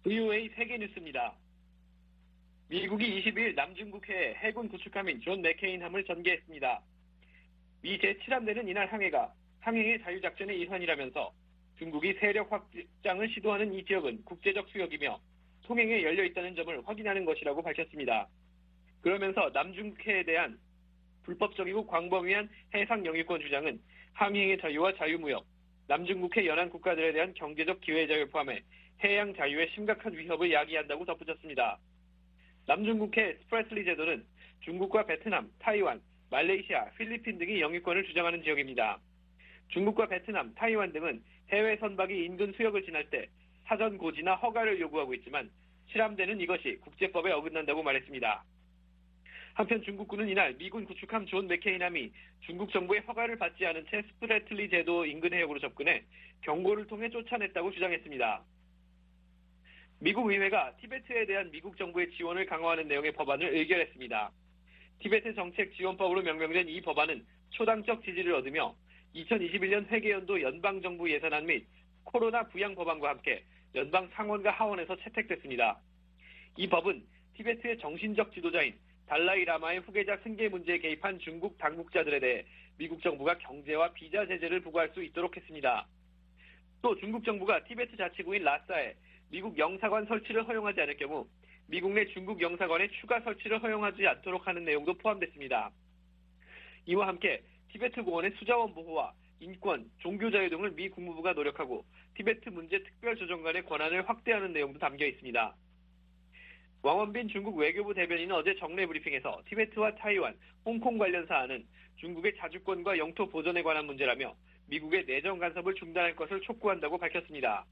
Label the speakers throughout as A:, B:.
A: VOA 세계뉴스입니다. 미국이 22일 남중국해에 해군 구축함인 존 맥케인함을 전개했습니다. 미 제7함대는 이날 항해의 자유작전의 일환이라면서 중국이 세력 확장을 시도하는 이 지역은 국제적 수역이며 통행에 열려있다는 점을 확인하는 것이라고 밝혔습니다. 그러면서 남중국해에 대한 불법적이고 광범위한 해상 영유권 주장은 항해의 자유와 자유무역, 남중국해 연안 국가들에 대한 경제적 기회 자유를 포함해 해양 자유에 심각한 위협을 야기한다고 덧붙였습니다. 남중국해 스프레슬리 제도는 중국과 베트남, 타이완, 말레이시아, 필리핀 등이 영유권을 주장하는 지역입니다. 중국과 베트남, 타이완 등은 해외 선박이 인근 수역을 지날 때 사전 고지나 허가를 요구하고 있지만 실함대는 이것이 국제법에 어긋난다고 말했습니다. 한편 중국군은 이날 미군 구축함 존 맥케인함이 중국 정부의 허가를 받지 않은 채 스프레틀리 제도 인근 해역으로 접근해 경고를 통해 쫓아냈다고 주장했습니다. 미국 의회가 티베트에 대한 미국 정부의 지원을 강화하는 내용의 법안을 의결했습니다. 티베트 정책 지원법으로 명명된 이 법안은 초당적 지지를 얻으며 2021년 회계연도 연방정부 예산안 및 코로나 부양 법안과 함께 연방 상원과 하원에서 채택됐습니다. 이 법은 티베트의 정신적 지도자인 달라이 라마의 후계자 승계 문제에 개입한 중국 당국자들에 대해 미국 정부가 경제와 비자 제재를 부과할 수 있도록 했습니다. 또 중국 정부가 티베트 자치구인 라싸에 미국 영사관 설치를 허용하지 않을 경우 미국 내 중국 영사관의 추가 설치를 허용하지 않도록 하는 내용도 포함됐습니다. 이와 함께 티베트 공원의 수자원 보호와 인권, 종교 자유 등을 미 국무부가 노력하고 티베트 문제 특별조정관의 권한을 확대하는 내용도 담겨 있습니다. 왕원빈 중국 외교부 대변인은 어제 정례 브리핑에서 티베트와 타이완, 홍콩 관련 사안은 중국의 자주권과 영토 보존에 관한 문제라며 미국의 내정 간섭을 중단할 것을 촉구한다고 밝혔습니다.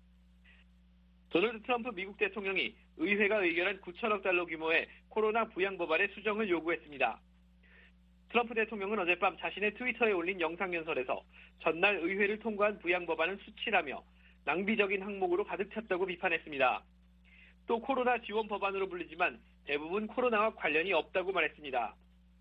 A: 도널드 트럼프 미국 대통령이 의회가 의결한 9천억 달러 규모의 코로나 부양 법안의 수정을 요구했습니다. 트럼프 대통령은 어젯밤 자신의 트위터에 올린 영상연설에서 전날 의회를 통과한 부양 법안은 수치라며 낭비적인 항목으로 가득 찼다고 비판했습니다. 또 코로나 지원 법안으로 불리지만 대부분 코로나와 관련이 없다고 말했습니다.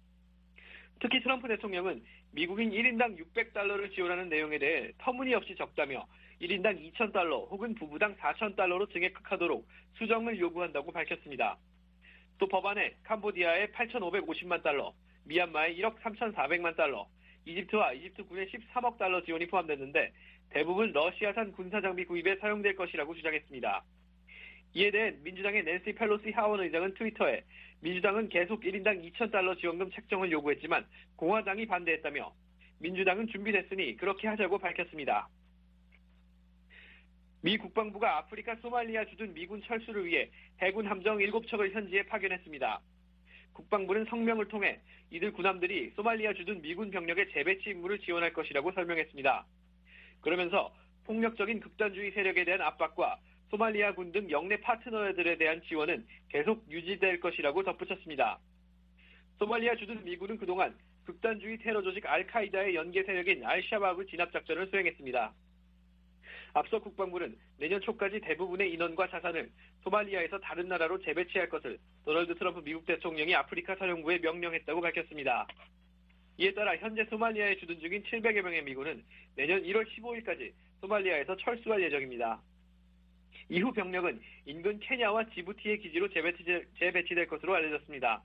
A: 특히 트럼프 대통령은 미국인 1인당 600달러를 지원하는 내용에 대해 터무니없이 적다며 1인당 2,000달러 혹은 부부당 4,000달러로 증액하도록 수정을 요구한다고 밝혔습니다. 또 법안에 캄보디아에 8,550만 달러, 미얀마에 1억 3,400만 달러, 이집트와 이집트군의 13억 달러 지원이 포함됐는데 대부분 러시아산 군사장비 구입에 사용될 것이라고 주장했습니다. 이에 대해 민주당의 낸시 펠로시 하원 의장은 트위터에 민주당은 계속 1인당 2,000달러 지원금 책정을 요구했지만 공화당이 반대했다며 민주당은 준비됐으니 그렇게 하자고 밝혔습니다. 미 국방부가 아프리카 소말리아 주둔 미군 철수를 위해 해군 함정 7척을 현지에 파견했습니다. 국방부는 성명을 통해 이들 군함들이 소말리아 주둔 미군 병력의 재배치 임무를 지원할 것이라고 설명했습니다. 그러면서 폭력적인 극단주의 세력에 대한 압박과 소말리아 군 등 영내 파트너들에 대한 지원은 계속 유지될 것이라고 덧붙였습니다. 소말리아 주둔 미군은 그동안 극단주의 테러 조직 알카이다의 연계 세력인 알샤바브 진압작전을 수행했습니다. 앞서 국방부는 내년 초까지 대부분의 인원과 자산을 소말리아에서 다른 나라로 재배치할 것을 도널드 트럼프 미국 대통령이 아프리카 사령부에 명령했다고 밝혔습니다. 이에 따라 현재 소말리아에 주둔 중인 700여 명의 미군은 내년 1월 15일까지 소말리아에서 철수할 예정입니다. 이후 병력은 인근 케냐와 지부티의 기지로 재배치될 것으로 알려졌습니다.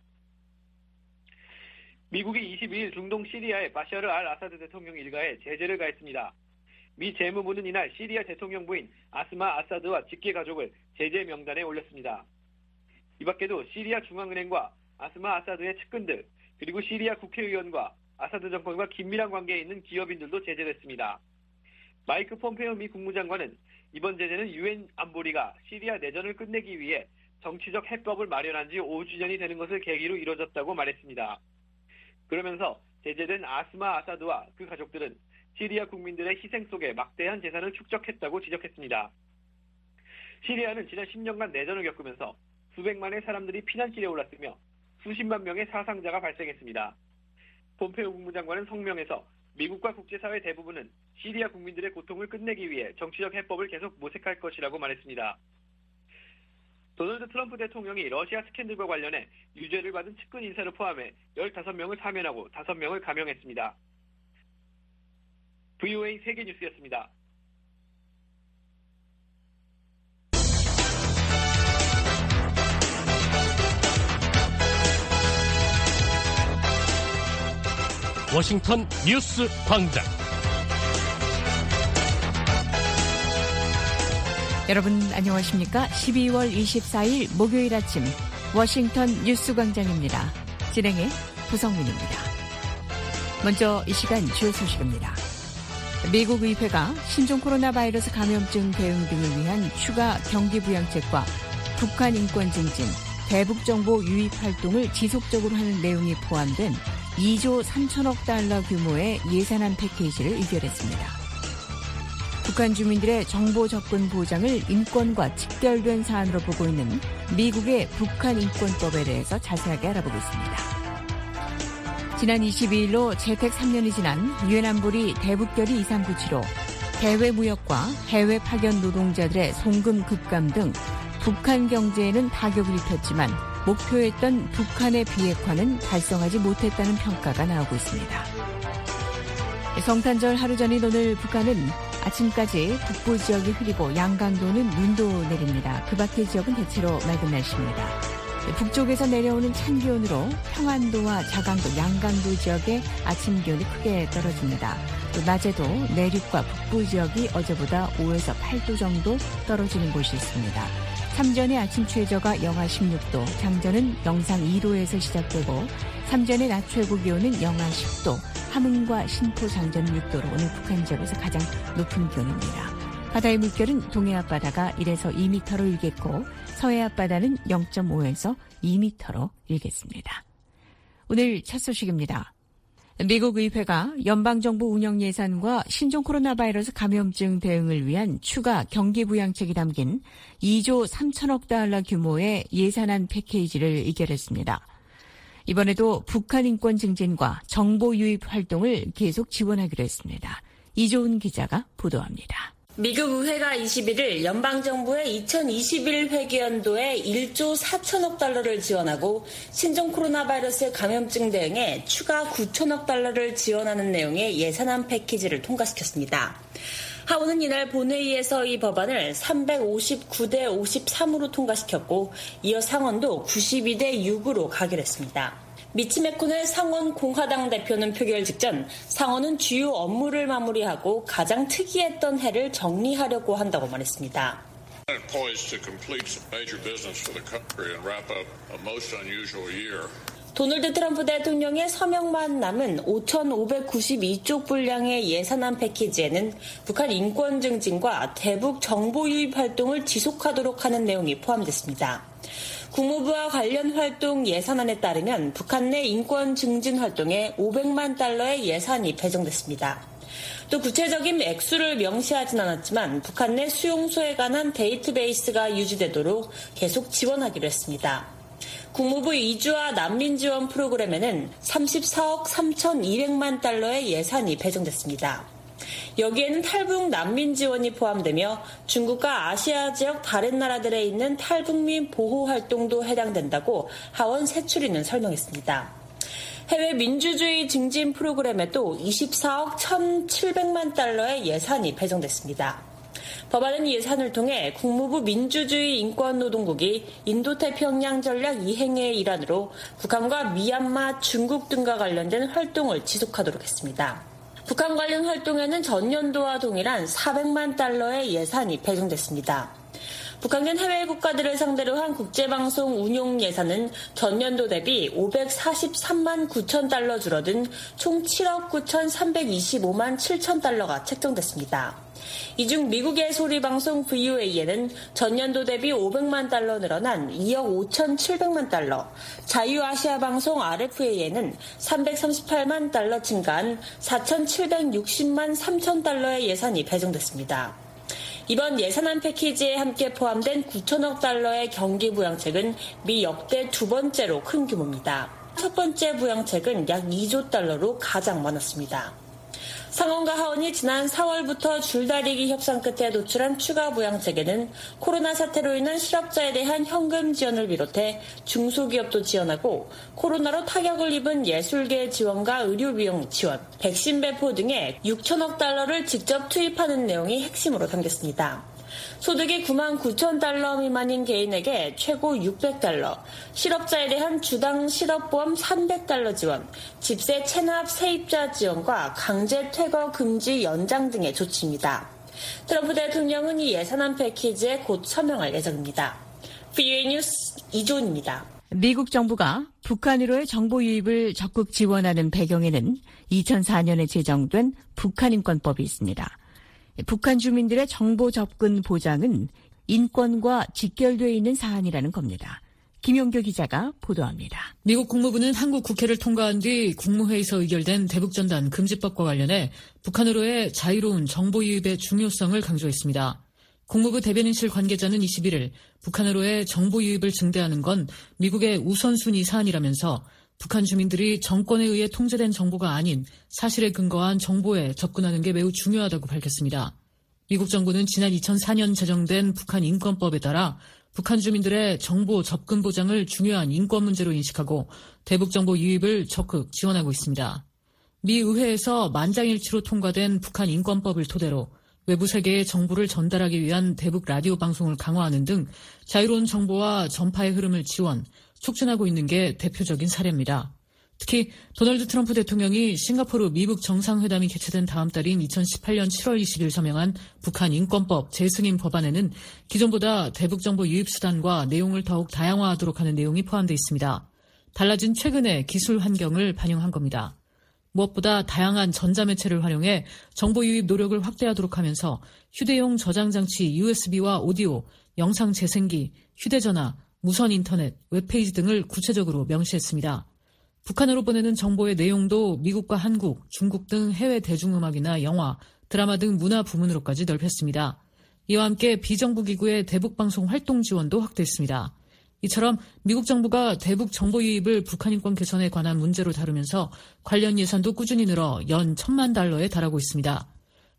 A: 미국이 22일 중동 시리아의 바샤르 알 아사드 대통령 일가에 제재를 가했습니다. 미 재무부는 이날 시리아 대통령 부인 아스마 아사드와 직계 가족을 제재 명단에 올렸습니다. 이 밖에도 시리아 중앙은행과 아스마 아사드의 측근들, 그리고 시리아 국회의원과 아사드 정권과 긴밀한 관계에 있는 기업인들도 제재됐습니다. 마이크 폼페오 미 국무장관은 이번 제재는 유엔 안보리가 시리아 내전을 끝내기 위해 정치적 해법을 마련한 지 5주년이 되는 것을 계기로 이뤄졌다고 말했습니다. 그러면서 제재된 아스마 아사드와 그 가족들은 시리아 국민들의 희생 속에 막대한 재산을 축적했다고 지적했습니다. 시리아는 지난 10년간 내전을 겪으면서 수백만의 사람들이 피난길에 올랐으며 수십만 명의 사상자가 발생했습니다. 폼페오 국무장관은 성명에서 미국과 국제사회 대부분은 시리아 국민들의 고통을 끝내기 위해 정치적 해법을 계속 모색할 것이라고 말했습니다. 도널드 트럼프 대통령이 러시아 스캔들과 관련해 유죄를 받은 측근 인사를 포함해 15명을 사면하고 5명을 감형했습니다. VOA 세계뉴스였습니다.
B: 워싱턴 뉴스 광장.
C: 여러분 안녕하십니까? 12월 24일 목요일 아침 워싱턴 뉴스 광장입니다. 진행의 구성민입니다. 먼저 이 시간 주요 소식입니다. 미국 의회가 신종 코로나 바이러스 감염증 대응 등을 위한 추가 경기 부양책과 북한 인권 증진, 대북 정보 유입 활동을 지속적으로 하는 내용이 포함된 2조 3천억 달러 규모의 예산안 패키지를 의결했습니다. 북한 주민들의 정보 접근 보장을 인권과 직결된 사안으로 보고 있는 미국의 북한 인권법에 대해서 자세하게 알아보겠습니다. 지난 22일로 재택 3년이 지난 유엔 안보리 대북결의 2397호 대외 무역과 해외 파견 노동자들의 송금 급감 등 북한 경제에는 타격을 입혔지만 목표했던 북한의 비핵화는 달성하지 못했다는 평가가 나오고 있습니다. 성탄절 하루 전인 오늘 북한은 아침까지 북부 지역이 흐리고 양강도는 눈도 내립니다. 그 밖의 지역은 대체로 맑은 날씨입니다. 북쪽에서 내려오는 찬 기온으로 평안도와 자강도, 양강도 지역의 아침 기온이 크게 떨어집니다. 또 낮에도 내륙과 북부 지역이 어제보다 5에서 8도 정도 떨어지는 곳이 있습니다. 삼전의 아침 최저가 영하 16도, 장전은 영상 2도에서 시작되고 삼전의 낮 최고 기온은 영하 10도, 함흥과 신포 장전은 6도로 오늘 북한 지역에서 가장 높은 기온입니다. 바다의 물결은 동해 앞바다가 1에서 2m로 일겠고 서해 앞바다는 0.5에서 2m로 일겠습니다. 오늘 첫 소식입니다. 미국 의회가 연방정부 운영 예산과 신종 코로나 바이러스 감염증 대응을 위한 추가 경기 부양책이 담긴 2조 3천억 달러 규모의 예산안 패키지를 의결했습니다. 이번에도 북한 인권 증진과 정보 유입 활동을 계속 지원하기로 했습니다. 이조은 기자가 보도합니다.
D: 미국 의회가 21일 연방정부의 2021 회계연도에 1조 4천억 달러를 지원하고 신종 코로나 바이러스 감염증 대응에 추가 9천억 달러를 지원하는 내용의 예산안 패키지를 통과시켰습니다. 하원은 이날 본회의에서 이 법안을 359대 53으로 통과시켰고 이어 상원도 92대 6으로 가결했습니다. 미치 매코넬 상원 공화당 대표는 표결 직전 상원은 주요 업무를 마무리하고 가장 특이했던 해를 정리하려고 한다고 말했습니다. 도널드 트럼프 대통령의 서명만 남은 5,592쪽 분량의 예산안 패키지에는 북한 인권 증진과 대북 정보 유입 활동을 지속하도록 하는 내용이 포함됐습니다. 국무부와 관련 활동 예산안에 따르면 북한 내 인권 증진 활동에 500만 달러의 예산이 배정됐습니다. 또 구체적인 액수를 명시하진 않았지만 북한 내 수용소에 관한 데이터베이스가 유지되도록 계속 지원하기로 했습니다. 국무부 이주와 난민 지원 프로그램에는 34억 3,200만 달러의 예산이 배정됐습니다. 여기에는 탈북 난민 지원이 포함되며 중국과 아시아 지역 다른 나라들에 있는 탈북민 보호 활동도 해당된다고 하원 세출위는 설명했습니다. 해외 민주주의 증진 프로그램에도 24억 1,700만 달러의 예산이 배정됐습니다. 법안은 예산을 통해 국무부 민주주의 인권노동국이 인도태평양 전략 이행의 일환으로 북한과 미얀마, 중국 등과 관련된 활동을 지속하도록 했습니다. 북한 관련 활동에는 전년도와 동일한 400만 달러의 예산이 배정됐습니다. 북한은 해외 국가들을 상대로 한 국제방송 운용 예산은 전년도 대비 543만 9천 달러 줄어든 총 7억 9,325만 7천 달러가 책정됐습니다. 이 중 미국의 소리방송 VOA에는 전년도 대비 500만 달러 늘어난 2억 5,700만 달러, 자유아시아방송 RFA에는 338만 달러 증가한 4,760만 3천 달러의 예산이 배정됐습니다. 이번 예산안 패키지에 함께 포함된 9천억 달러의 경기 부양책은 미 역대 두 번째로 큰 규모입니다. 첫 번째 부양책은 약 2조 달러로 가장 많았습니다. 상원과 하원이 지난 4월부터 줄다리기 협상 끝에 도출한 추가 부양책에는 코로나 사태로 인한 실업자에 대한 현금 지원을 비롯해 중소기업도 지원하고 코로나로 타격을 입은 예술계 지원과 의료비용 지원, 백신 배포 등에 6천억 달러를 직접 투입하는 내용이 핵심으로 담겼습니다. 소득이 99,000달러 미만인 개인에게 최고 600달러, 실업자에 대한 주당 실업보험 300달러 지원, 집세 체납 세입자 지원과 강제 퇴거 금지 연장 등의 조치입니다. 트럼프 대통령은 이 예산안 패키지에 곧 서명할 예정입니다. VOA 뉴스 이조은입니다.
C: 미국 정부가 북한으로의 정보 유입을 적극 지원하는 배경에는 2004년에 제정된 북한인권법이 있습니다. 북한 주민들의 정보 접근 보장은 인권과 직결되어 있는 사안이라는 겁니다. 김용교 기자가 보도합니다.
E: 미국 국무부는 한국 국회를 통과한 뒤 국무회의에서 의결된 대북전단 금지법과 관련해 북한으로의 자유로운 정보 유입의 중요성을 강조했습니다. 국무부 대변인실 관계자는 21일 북한으로의 정보 유입을 증대하는 건 미국의 우선순위 사안이라면서 북한 주민들이 정권에 의해 통제된 정보가 아닌 사실에 근거한 정보에 접근하는 게 매우 중요하다고 밝혔습니다. 미국 정부는 지난 2004년 제정된 북한 인권법에 따라 북한 주민들의 정보 접근 보장을 중요한 인권 문제로 인식하고 대북 정보 유입을 적극 지원하고 있습니다. 미 의회에서 만장일치로 통과된 북한 인권법을 토대로 외부 세계에 정보를 전달하기 위한 대북 라디오 방송을 강화하는 등 자유로운 정보와 전파의 흐름을 지원, 촉진하고 있는 게 대표적인 사례입니다. 특히 도널드 트럼프 대통령이 싱가포르 미북 정상회담이 개최된 다음 달인 2018년 7월 20일 서명한 북한 인권법 재승인 법안에는 기존보다 대북 정보 유입 수단과 내용을 더욱 다양화하도록 하는 내용이 포함되어 있습니다. 달라진 최근의 기술 환경을 반영한 겁니다. 무엇보다 다양한 전자매체를 활용해 정보 유입 노력을 확대하도록 하면서 휴대용 저장장치 USB와 오디오, 영상 재생기, 휴대전화, 무선 인터넷, 웹페이지 등을 구체적으로 명시했습니다. 북한으로 보내는 정보의 내용도 미국과 한국, 중국 등 해외 대중음악이나 영화, 드라마 등 문화 부문으로까지 넓혔습니다. 이와 함께 비정부기구의 대북방송 활동 지원도 확대했습니다. 이처럼 미국 정부가 대북 정보 유입을 북한 인권 개선에 관한 문제로 다루면서 관련 예산도 꾸준히 늘어 연 1,000만 달러에 달하고 있습니다.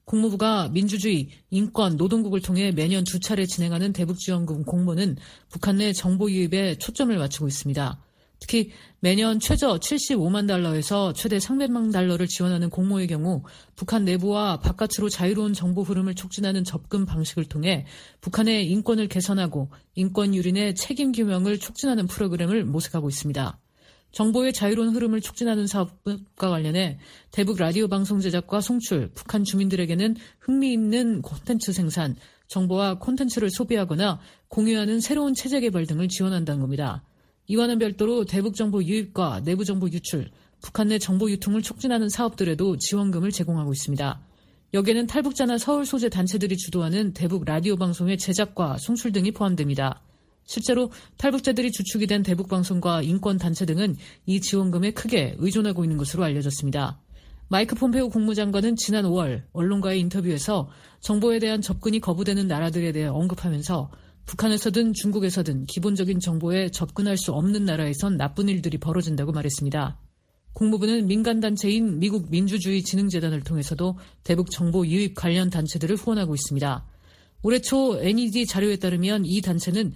E: 국무부가 민주주의, 인권, 노동국을 통해 매년 2차례 진행하는 대북지원금 공모는 북한 내 정보 유입에 초점을 맞추고 있습니다. 특히 매년 최저 75만 달러에서 최대 300만 달러를 지원하는 공모의 경우 북한 내부와 바깥으로 자유로운 정보 흐름을 촉진하는 접근 방식을 통해 북한의 인권을 개선하고 인권 유린의 책임 규명을 촉진하는 프로그램을 모색하고 있습니다. 정보의 자유로운 흐름을 촉진하는 사업과 관련해 대북 라디오 방송 제작과 송출, 북한 주민들에게는 흥미있는 콘텐츠 생산, 정보와 콘텐츠를 소비하거나 공유하는 새로운 체제 개발 등을 지원한다는 겁니다. 이와는 별도로 대북 정보 유입과 내부 정보 유출, 북한 내 정보 유통을 촉진하는 사업들에도 지원금을 제공하고 있습니다. 여기에는 탈북자나 서울 소재 단체들이 주도하는 대북 라디오 방송의 제작과 송출 등이 포함됩니다. 실제로 탈북자들이 주축이 된 대북 방송과 인권 단체 등은 이 지원금에 크게 의존하고 있는 것으로 알려졌습니다. 마이크 폼페오 국무장관은 지난 5월 언론과의 인터뷰에서 정보에 대한 접근이 거부되는 나라들에 대해 언급하면서 북한에서든 중국에서든 기본적인 정보에 접근할 수 없는 나라에선 나쁜 일들이 벌어진다고 말했습니다. 국무부는 민간단체인 미국 민주주의진흥재단을 통해서도 대북 정보 유입 관련 단체들을 후원하고 있습니다. 올해 초 NED 자료에 따르면 이 단체는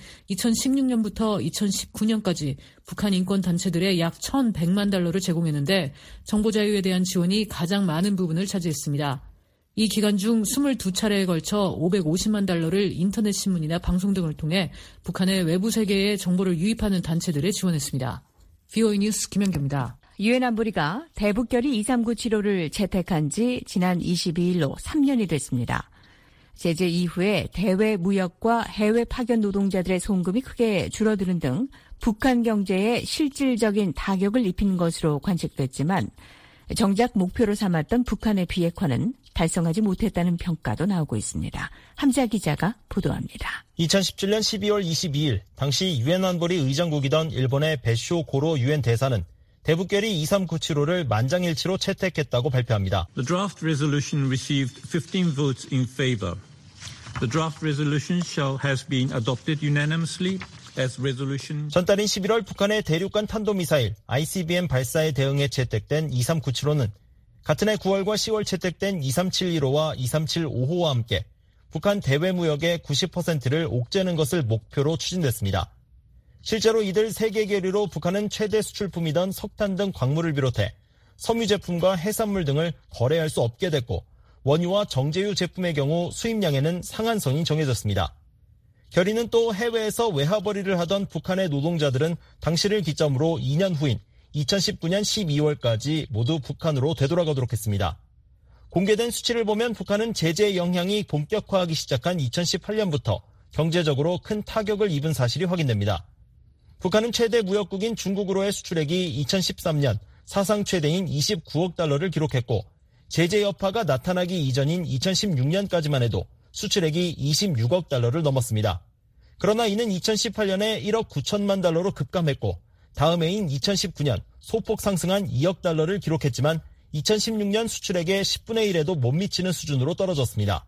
E: 2016년부터 2019년까지 북한 인권단체들에 약 1,100만 달러를 제공했는데 정보 자유에 대한 지원이 가장 많은 부분을 차지했습니다. 이 기간 중 22차례에 걸쳐 550만 달러를 인터넷 신문이나 방송 등을 통해 북한의 외부 세계에 정보를 유입하는 단체들에 지원했습니다. VOA 뉴스 김현규입니다.
C: 유엔 안보리가 대북결의 2397호를 채택한 지 지난 22일로 3년이 됐습니다. 제재 이후에 대외 무역과 해외 파견 노동자들의 송금이 크게 줄어드는 등 북한 경제에 실질적인 타격을 입힌 것으로 관측됐지만 정작 목표로 삼았던 북한의 비핵화는 달성하지 못했다는 평가도 나오고 있습니다. 함자 기자가 보도합니다.
F: 2017년 12월 22일 당시 유엔 안보리 의장국이던 일본의 배쇼 고로 유엔 대사는 대북결의 2397호를 만장일치로 채택했다고 발표합니다.
G: The draft resolution received 15 votes in favor. The draft resolution has been adopted unanimously as resolution.
F: 전달인 11월 북한의 대륙간 탄도미사일 ICBM 발사에 대응해 채택된 2397호는 같은 해 9월과 10월 채택된 2371호와 2375호와 함께 북한 대외무역의 90%를 옥죄는 것을 목표로 추진됐습니다. 실제로 이들 3개 계류로 북한은 최대 수출품이던 석탄 등 광물을 비롯해 섬유 제품과 해산물 등을 거래할 수 없게 됐고 원유와 정제유 제품의 경우 수입량에는 상한선이 정해졌습니다. 결의는 또 해외에서 외화벌이를 하던 북한의 노동자들은 당시를 기점으로 2년 후인 2019년 12월까지 모두 북한으로 되돌아가도록 했습니다. 공개된 수치를 보면 북한은 제재 영향이 본격화하기 시작한 2018년부터 경제적으로 큰 타격을 입은 사실이 확인됩니다. 북한은 최대 무역국인 중국으로의 수출액이 2013년 사상 최대인 29억 달러를 기록했고 제재 여파가 나타나기 이전인 2016년까지만 해도 수출액이 26억 달러를 넘었습니다. 그러나 이는 2018년에 1억 9천만 달러로 급감했고 다음 해인 2019년 소폭 상승한 2억 달러를 기록했지만 2016년 수출액의 10분의 1에도 못 미치는 수준으로 떨어졌습니다.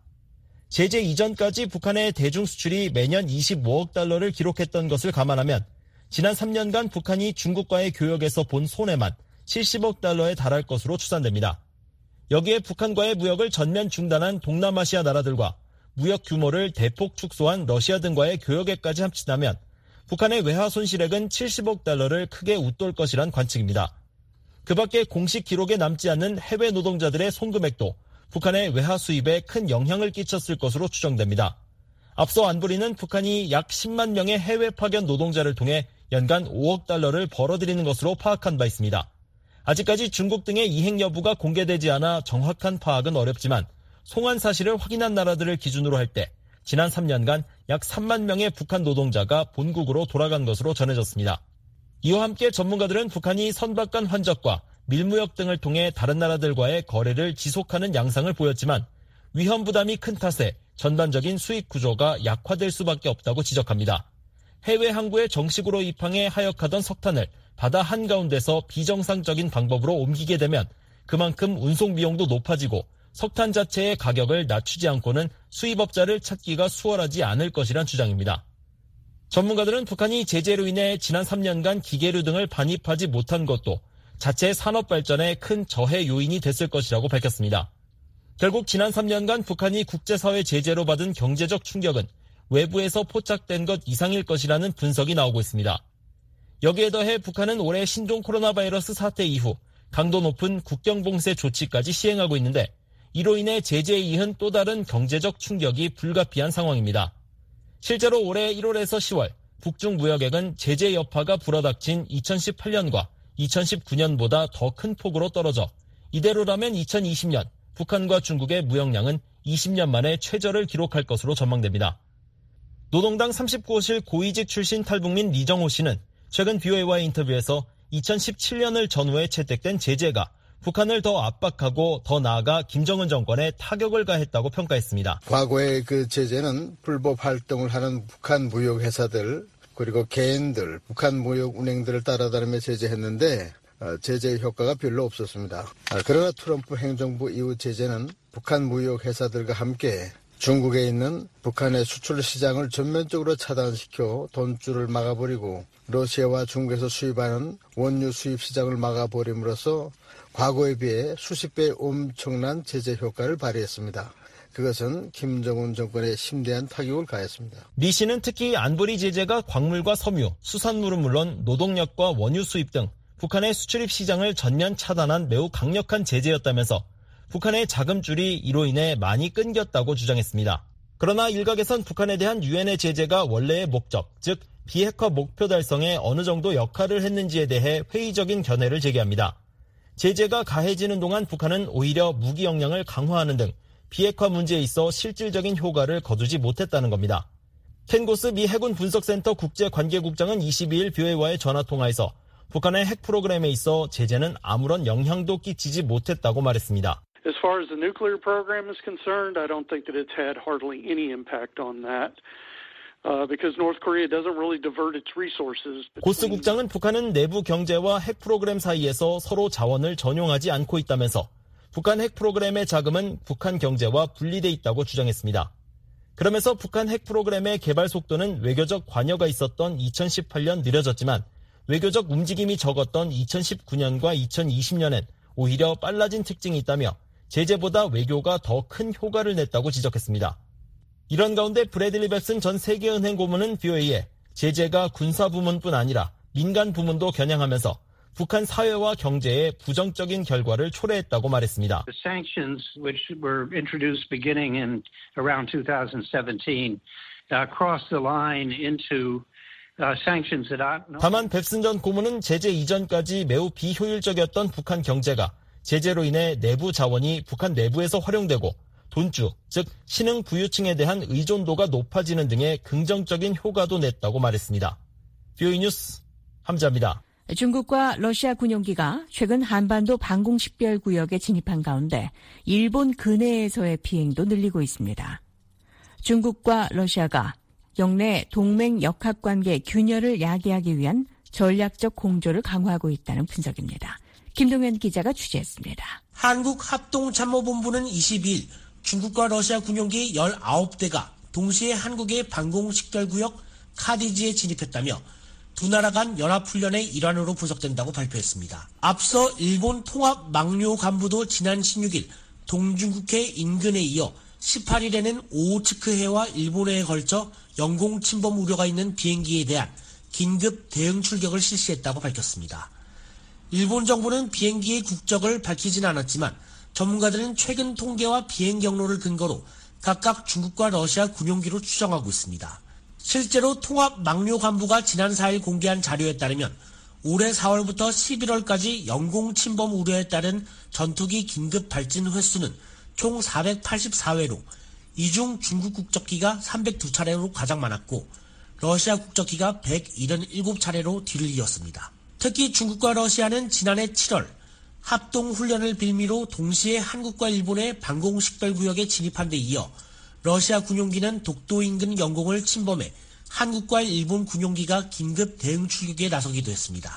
F: 제재 이전까지 북한의 대중 수출이 매년 25억 달러를 기록했던 것을 감안하면 지난 3년간 북한이 중국과의 교역에서 본 손해만 70억 달러에 달할 것으로 추산됩니다. 여기에 북한과의 무역을 전면 중단한 동남아시아 나라들과 무역 규모를 대폭 축소한 러시아 등과의 교역액까지 합친다면 북한의 외화 손실액은 70억 달러를 크게 웃돌 것이란 관측입니다. 그 밖에 공식 기록에 남지 않는 해외 노동자들의 송금액도 북한의 외화 수입에 큰 영향을 끼쳤을 것으로 추정됩니다. 앞서 안보리는 북한이 약 10만 명의 해외 파견 노동자를 통해 연간 5억 달러를 벌어들이는 것으로 파악한 바 있습니다. 아직까지 중국 등의 이행 여부가 공개되지 않아 정확한 파악은 어렵지만 송환 사실을 확인한 나라들을 기준으로 할 때 지난 3년간 약 3만 명의 북한 노동자가 본국으로 돌아간 것으로 전해졌습니다. 이와 함께 전문가들은 북한이 선박 간 환적과 밀무역 등을 통해 다른 나라들과의 거래를 지속하는 양상을 보였지만 위험 부담이 큰 탓에 전반적인 수익 구조가 약화될 수밖에 없다고 지적합니다. 해외 항구에 정식으로 입항해 하역하던 석탄을 바다 한가운데서 비정상적인 방법으로 옮기게 되면 그만큼 운송 비용도 높아지고 석탄 자체의 가격을 낮추지 않고는 수입업자를 찾기가 수월하지 않을 것이란 주장입니다. 전문가들은 북한이 제재로 인해 지난 3년간 기계류 등을 반입하지 못한 것도 자체 산업 발전에 큰 저해 요인이 됐을 것이라고 밝혔습니다. 결국 지난 3년간 북한이 국제사회 제재로 받은 경제적 충격은 외부에서 포착된 것 이상일 것이라는 분석이 나오고 있습니다. 여기에 더해 북한은 올해 신종 코로나 바이러스 사태 이후 강도 높은 국경봉쇄 조치까지 시행하고 있는데 이로 인해 제재에 이은 또 다른 경제적 충격이 불가피한 상황입니다. 실제로 올해 1월에서 10월 북중 무역액은 제재 여파가 불어닥친 2018년과 2019년보다 더 큰 폭으로 떨어져 이대로라면 2020년 북한과 중국의 무역량은 20년 만에 최저를 기록할 것으로 전망됩니다. 노동당 39호실 고위직 출신 탈북민 리정호 씨는 최근 BOA와의 인터뷰에서 2017년을 전후에 채택된 제재가 북한을 더 압박하고 더 나아가 김정은 정권에 타격을 가했다고 평가했습니다.
H: 과거의 그 제재는 불법 활동을 하는 북한 무역회사들 그리고 개인들, 북한 무역 운행들을 따라다니며 제재했는데 제재의 효과가 별로 없었습니다. 그러나 트럼프 행정부 이후 제재는 북한 무역회사들과 함께 중국에 있는 북한의 수출 시장을 전면적으로 차단시켜 돈줄을 막아버리고 러시아와 중국에서 수입하는 원유 수입 시장을 막아버림으로써 과거에 비해 수십 배 엄청난 제재 효과를 발휘했습니다. 그것은 김정은 정권에 심대한 타격을 가했습니다.
F: 리 씨는 특히 안보리 제재가 광물과 섬유, 수산물은 물론 노동력과 원유 수입 등 북한의 수출입 시장을 전면 차단한 매우 강력한 제재였다면서 북한의 자금줄이 이로 인해 많이 끊겼다고 주장했습니다. 그러나 일각에선 북한에 대한 유엔의 제재가 원래의 목적, 즉 비핵화 목표 달성에 어느 정도 역할을 했는지에 대해 회의적인 견해를 제기합니다. 제재가 가해지는 동안 북한은 오히려 무기 역량을 강화하는 등 비핵화 문제에 있어 실질적인 효과를 거두지 못했다는 겁니다. 켄 고스 미 해군 분석센터 국제관계국장은 22일 BOA와의 전화통화에서 북한의 핵 프로그램에 있어 제재는 아무런 영향도 끼치지 못했다고 말했습니다.
I: As far as the nuclear program is concerned, I don't think that it's had hardly any impact on that. Because North Korea doesn't really divert its resources.
F: 고스 국장은 북한은 내부 경제와 핵 프로그램 사이에서 서로 자원을 전용하지 않고 있다면서 북한 핵 프로그램의 자금은 북한 경제와 분리돼 있다고 주장했습니다. 그러면서 북한 핵 프로그램의 개발 속도는 외교적 관여가 있었던 2018년 느려졌지만 외교적 움직임이 적었던 2019년과 2020년엔 오히려 빨라진 특징이 있다며 제재보다 외교가 더 큰 효과를 냈다고 지적했습니다. 이런 가운데 브래들리 벱슨 전 세계은행 고문은 BOA에 제재가 군사 부문뿐 아니라 민간 부문도 겨냥하면서 북한 사회와 경제에 부정적인 결과를 초래했다고 말했습니다.
J: The sanctions which were introduced beginning in around 2017 crossed the line into sanctions that are
F: 다만 뱁슨 전 고문은 제재 이전까지 매우 비효율적이었던 북한 경제가 제재로 인해 내부 자원이 북한 내부에서 활용되고 돈주, 즉 신흥 부유층에 대한 의존도가 높아지는 등의 긍정적인 효과도 냈다고 말했습니다. VOA 뉴스 함자입니다.
C: 중국과 러시아 군용기가 최근 한반도 방공식별구역에 진입한 가운데 일본 근해에서의 비행도 늘리고 있습니다. 중국과 러시아가 영내 동맹 역학관계 균열을 야기하기 위한 전략적 공조를 강화하고 있다는 분석입니다. 김동현 기자가 취재했습니다.
K: 한국합동참모본부는 22일 중국과 러시아 군용기 19대가 동시에 한국의 방공식별구역 카디지에 진입했다며 두 나라 간 연합훈련의 일환으로 분석된다고 발표했습니다. 앞서 일본 통합망료 간부도 지난 16일 동중국해 인근에 이어 18일에는 오호츠크해와 일본해에 걸쳐 영공 침범 우려가 있는 비행기에 대한 긴급 대응 출격을 실시했다고 밝혔습니다. 일본 정부는 비행기의 국적을 밝히진 않았지만 전문가들은 최근 통계와 비행 경로를 근거로 각각 중국과 러시아 군용기로 추정하고 있습니다. 실제로 통합망료 간부가 지난 4일 공개한 자료에 따르면 올해 4월부터 11월까지 영공 침범 우려에 따른 전투기 긴급 발진 횟수는 총 484회로 이 중 중국 국적기가 302차례로 가장 많았고 러시아 국적기가 177차례로 뒤를 이었습니다. 특히 중국과 러시아는 지난해 7월 합동훈련을 빌미로 동시에 한국과 일본의 방공식별구역에 진입한 데 이어 러시아 군용기는 독도 인근 영공을 침범해 한국과 일본 군용기가 긴급 대응 출격에 나서기도 했습니다.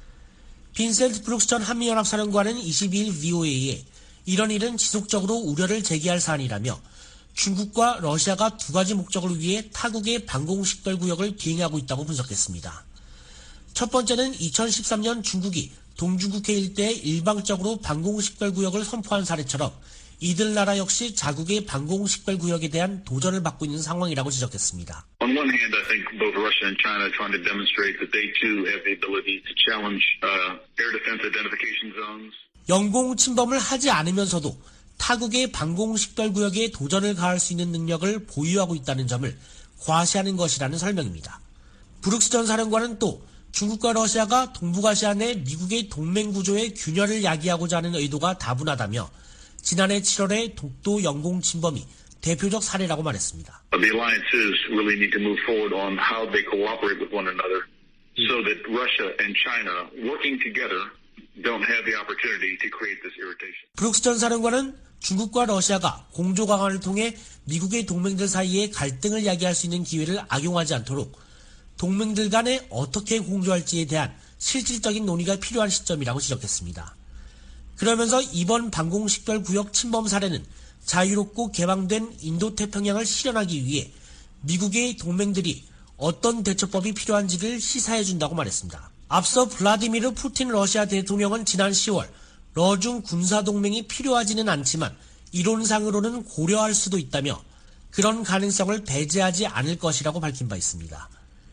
K: 빈센트 브룩스 전 한미연합사령관은 22일 VOA에 이런 일은 지속적으로 우려를 제기할 사안이라며 중국과 러시아가 두 가지 목적을 위해 타국의 방공식별구역을 비행하고 있다고 분석했습니다. 첫 번째는 2013년 중국이 동중국해 일대에 일방적으로 방공식별구역을 선포한 사례처럼 이들 나라 역시 자국의 방공식별구역에 대한 도전을 받고 있는 상황이라고 지적했습니다.
L: On one hand, I think both Russia and China are trying to demonstrate that they too have the ability to challenge air defense identification zones.
K: 영공 침범을 하지 않으면서도 타국의 방공식별구역에 도전을 가할 수 있는 능력을 보유하고 있다는 점을 과시하는 것이라는 설명입니다. 브룩스 전 사령관은 또 중국과 러시아가 동북아시아 내 미국의 동맹구조의 균열을 야기하고자 하는 의도가 다분하다며 지난해 7월에 독도 영공 침범이 대표적 사례라고 말했습니다.
L: The alliances really need to move forward on how they cooperate with one another so that Russia and China working together don't have the opportunity to create this irritation.
K: 브룩스 전 사령관은 중국과 러시아가 공조 강화를 통해 미국의 동맹들 사이에 갈등을 야기할 수 있는 기회를 악용하지 않도록 동맹들 간에 어떻게 공조할지에 대한 실질적인 논의가 필요한 시점이라고 지적했습니다. 그러면서 이번 방공식별구역 침범 사례는 자유롭고 개방된 인도태평양을 실현하기 위해 미국의 동맹들이 어떤 대처법이 필요한지를 시사해준다고 말했습니다. 앞서 블라디미르 푸틴 러시아 대통령은 지난 10월 러중 군사동맹이 필요하지는 않지만 이론상으로는 고려할 수도 있다며 그런 가능성을 배제하지 않을 것이라고 밝힌 바 있습니다.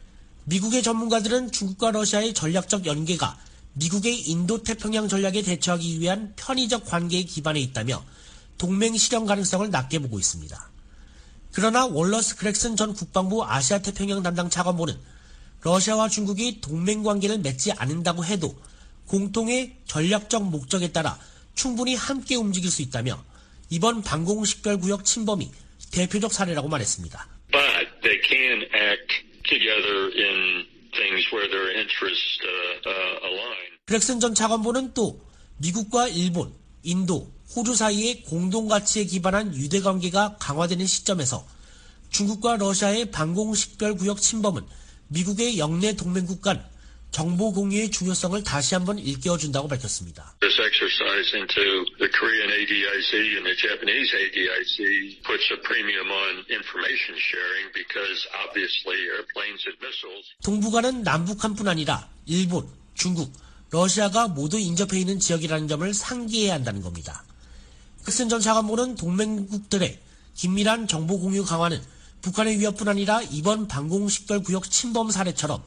K: 미국의 전문가들은 중국과 러시아의 전략적 연계가 미국의 인도태평양 전략에 대처하기 위한 편의적 관계에 기반해 있다며 동맹 실현 가능성을 낮게 보고 있습니다. 그러나 월러스 그렉슨 전 국방부 아시아태평양 담당 차관보는 러시아와 중국이 동맹 관계를 맺지 않는다고 해도 공통의 전략적 목적에 따라 충분히 함께 움직일 수 있다며 이번 방공식별구역 침범이 대표적 사례라고 말했습니다.
M: But they can act together in things where their interests align.
K: 그렉슨 전 차관보는 또 미국과 일본, 인도, 호주 사이의 공동가치에 기반한 유대관계가 강화되는 시점에서 중국과 러시아의 방공식별구역 침범은 미국의 영내 동맹국 간 정보 공유의 중요성을 다시 한번 일깨워준다고 밝혔습니다.
M: This exercise into the Korean ADIC and the Japanese ADIC puts a premium on information sharing because obviously airplanes and missiles.
K: 동북아는 남북한뿐 아니라 일본, 중국, 러시아가 모두 인접해 있는 지역이라는 점을 상기해야 한다는 겁니다. 크슨 전 차관보는 동맹국들의 긴밀한 정보 공유 강화는 북한의 위협뿐 아니라 이번 방공식별구역 침범 사례처럼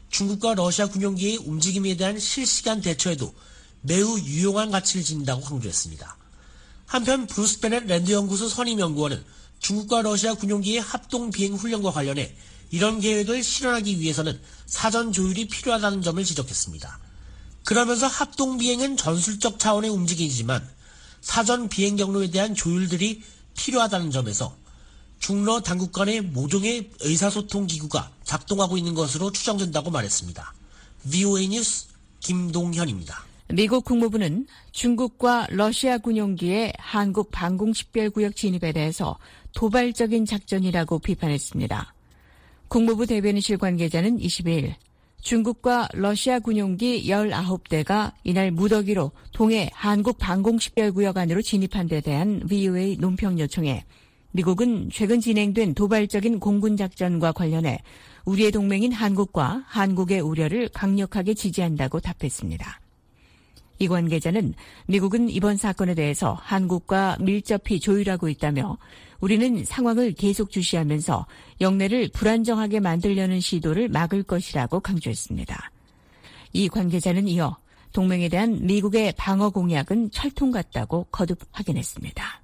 K: 중국과 러시아 군용기의 움직임에 대한 실시간 대처에도 매우 유용한 가치를 지닌다고 강조했습니다. 한편 브루스 베넷 랜드연구소 선임연구원은 중국과 러시아 군용기의 합동 비행 훈련과 관련해 이런 계획을 실현하기 위해서는 사전 조율이 필요하다는 점을 지적했습니다. 그러면서 합동 비행은 전술적 차원의 움직임이지만 사전 비행 경로에 대한 조율들이 필요하다는 점에서 중러 당국 간의 모종의 의사소통 기구가 작동하고 있는 것으로 추정된다고 말했습니다. VOA 뉴스 김동현입니다.
C: 미국 국무부는 중국과 러시아 군용기의 한국 방공식별구역 진입에 대해서 도발적인 작전이라고 비판했습니다. 국무부 대변인실 관계자는 22일 중국과 러시아 군용기 19대가 이날 무더기로 동해 한국 방공식별구역 안으로 진입한 데 대한 VOA 논평 요청에 미국은 최근 진행된 도발적인 공군작전과 관련해 우리의 동맹인 한국과 한국의 우려를 강력하게 지지한다고 답했습니다. 이 관계자는 미국은 이번 사건에 대해서 한국과 밀접히 조율하고 있다며 우리는 상황을 계속 주시하면서 영내를 불안정하게 만들려는 시도를 막을 것이라고 강조했습니다. 이 관계자는 이어 동맹에 대한 미국의 방어 공약은 철통 같다고 거듭 확인했습니다.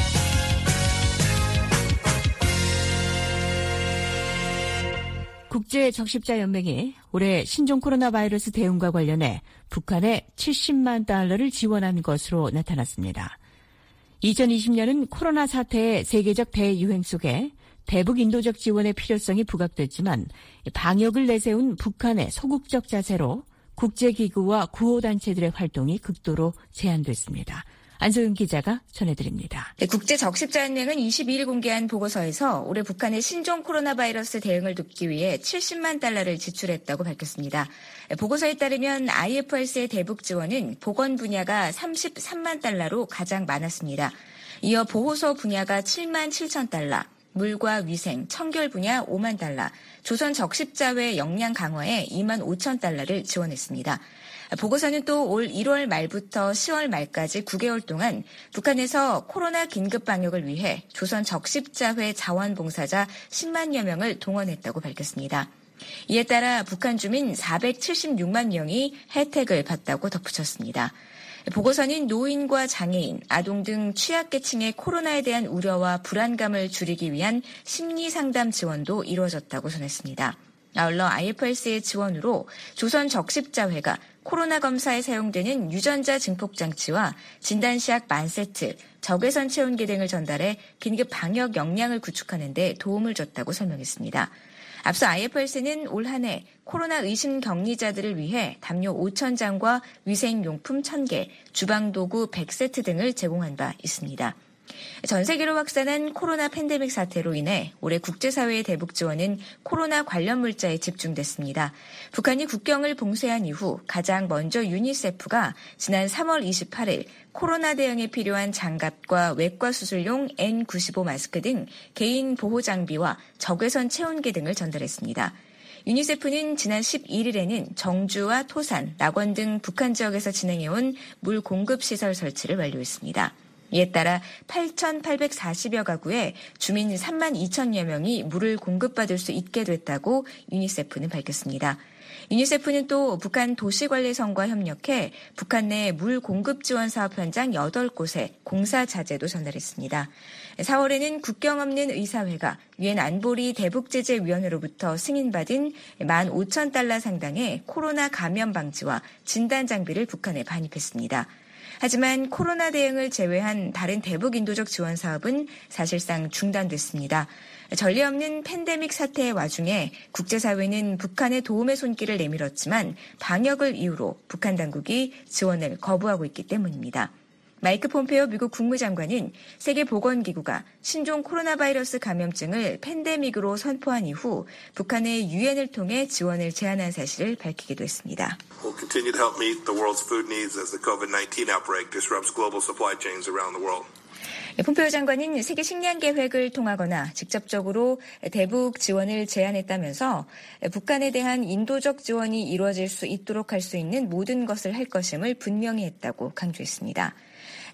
C: 국제적십자연맹이 올해 신종 코로나 바이러스 대응과 관련해 북한에 70만 달러를 지원한 것으로 나타났습니다. 2020년은 코로나 사태의 세계적 대유행 속에 대북 인도적 지원의 필요성이 부각됐지만 방역을 내세운 북한의 소극적 자세로 국제기구와 구호단체들의 활동이 극도로 제한됐습니다. 안소영 기자가 전해드립니다.
N: 네, 국제적십자연맹은 22일 공개한 보고서에서 올해 북한의 신종 코로나 바이러스 대응을 돕기 위해 70만 달러를 지출했다고 밝혔습니다. 보고서에 따르면 IFRC의 대북 지원은 보건 분야가 33만 달러로 가장 많았습니다. 이어 보호소 분야가 7만 7천 달러, 물과 위생, 청결 분야 5만 달러, 조선 적십자회 역량 강화에 2만 5천 달러를 지원했습니다. 보고서는 또 올 1월 말부터 10월 말까지 9개월 동안 북한에서 코로나 긴급 방역을 위해 조선 적십자회 자원봉사자 10만여 명을 동원했다고 밝혔습니다. 이에 따라 북한 주민 476만 명이 혜택을 받다고 덧붙였습니다. 보고서는 노인과 장애인, 아동 등 취약계층의 코로나에 대한 우려와 불안감을 줄이기 위한 심리상담 지원도 이루어졌다고 전했습니다. 아울러 IFRC의 지원으로 조선 적십자회가 코로나 검사에 사용되는 유전자 증폭장치와 진단시약 10,000세트, 적외선 체온계 등을 전달해 긴급 방역 역량을 구축하는 데 도움을 줬다고 설명했습니다. 앞서 IFRC는 올 한 해 코로나 의심 격리자들을 위해 담요 5,000장과 위생용품 1,000개, 주방도구 100세트 등을 제공한 바 있습니다. 전 세계로 확산한 코로나 팬데믹 사태로 인해 올해 국제사회의 대북 지원은 코로나 관련 물자에 집중됐습니다. 북한이 국경을 봉쇄한 이후 가장 먼저 유니세프가 지난 3월 28일 코로나 대응에 필요한 장갑과 외과 수술용 N95 마스크 등 개인 보호 장비와 적외선 체온계 등을 전달했습니다. 유니세프는 지난 11일에는 정주와 토산, 낙원 등 북한 지역에서 진행해온 물 공급 시설 설치를 완료했습니다. 이에 따라 8,840여 가구에 주민 3만 2천여 명이 물을 공급받을 수 있게 됐다고 유니세프는 밝혔습니다. 유니세프는 또 북한 도시관리청과 협력해 북한 내 물 공급 지원 사업 현장 8곳에 공사 자재도 전달했습니다. 4월에는 국경 없는 의사회가 유엔 안보리 대북제재위원회로부터 승인받은 15,000달러 상당의 코로나 감염 방지와 진단 장비를 북한에 반입했습니다. 하지만 코로나 대응을 제외한 다른 대북 인도적 지원 사업은 사실상 중단됐습니다. 전례 없는 팬데믹 사태의 와중에 국제사회는 북한의 도움의 손길을 내밀었지만 방역을 이유로 북한 당국이 지원을 거부하고 있기 때문입니다. 마이크 폼페오 미국 국무장관은 세계보건기구가 신종 코로나 바이러스 감염증을 팬데믹으로 선포한 이후 북한의 유엔을 통해 지원을 제안한 사실을 밝히기도 했습니다.
O: We'll continue to help meet the world's food needs as the COVID-19 outbreak disrupts global supply chains around the world.
N: 폼페오 장관은 세계 식량 계획을 통하거나 직접적으로 대북 지원을 제안했다면서 북한에 대한 인도적 지원이 이루어질 수 있도록 할 수 있는 모든 것을 할 것임을 분명히 했다고 강조했습니다.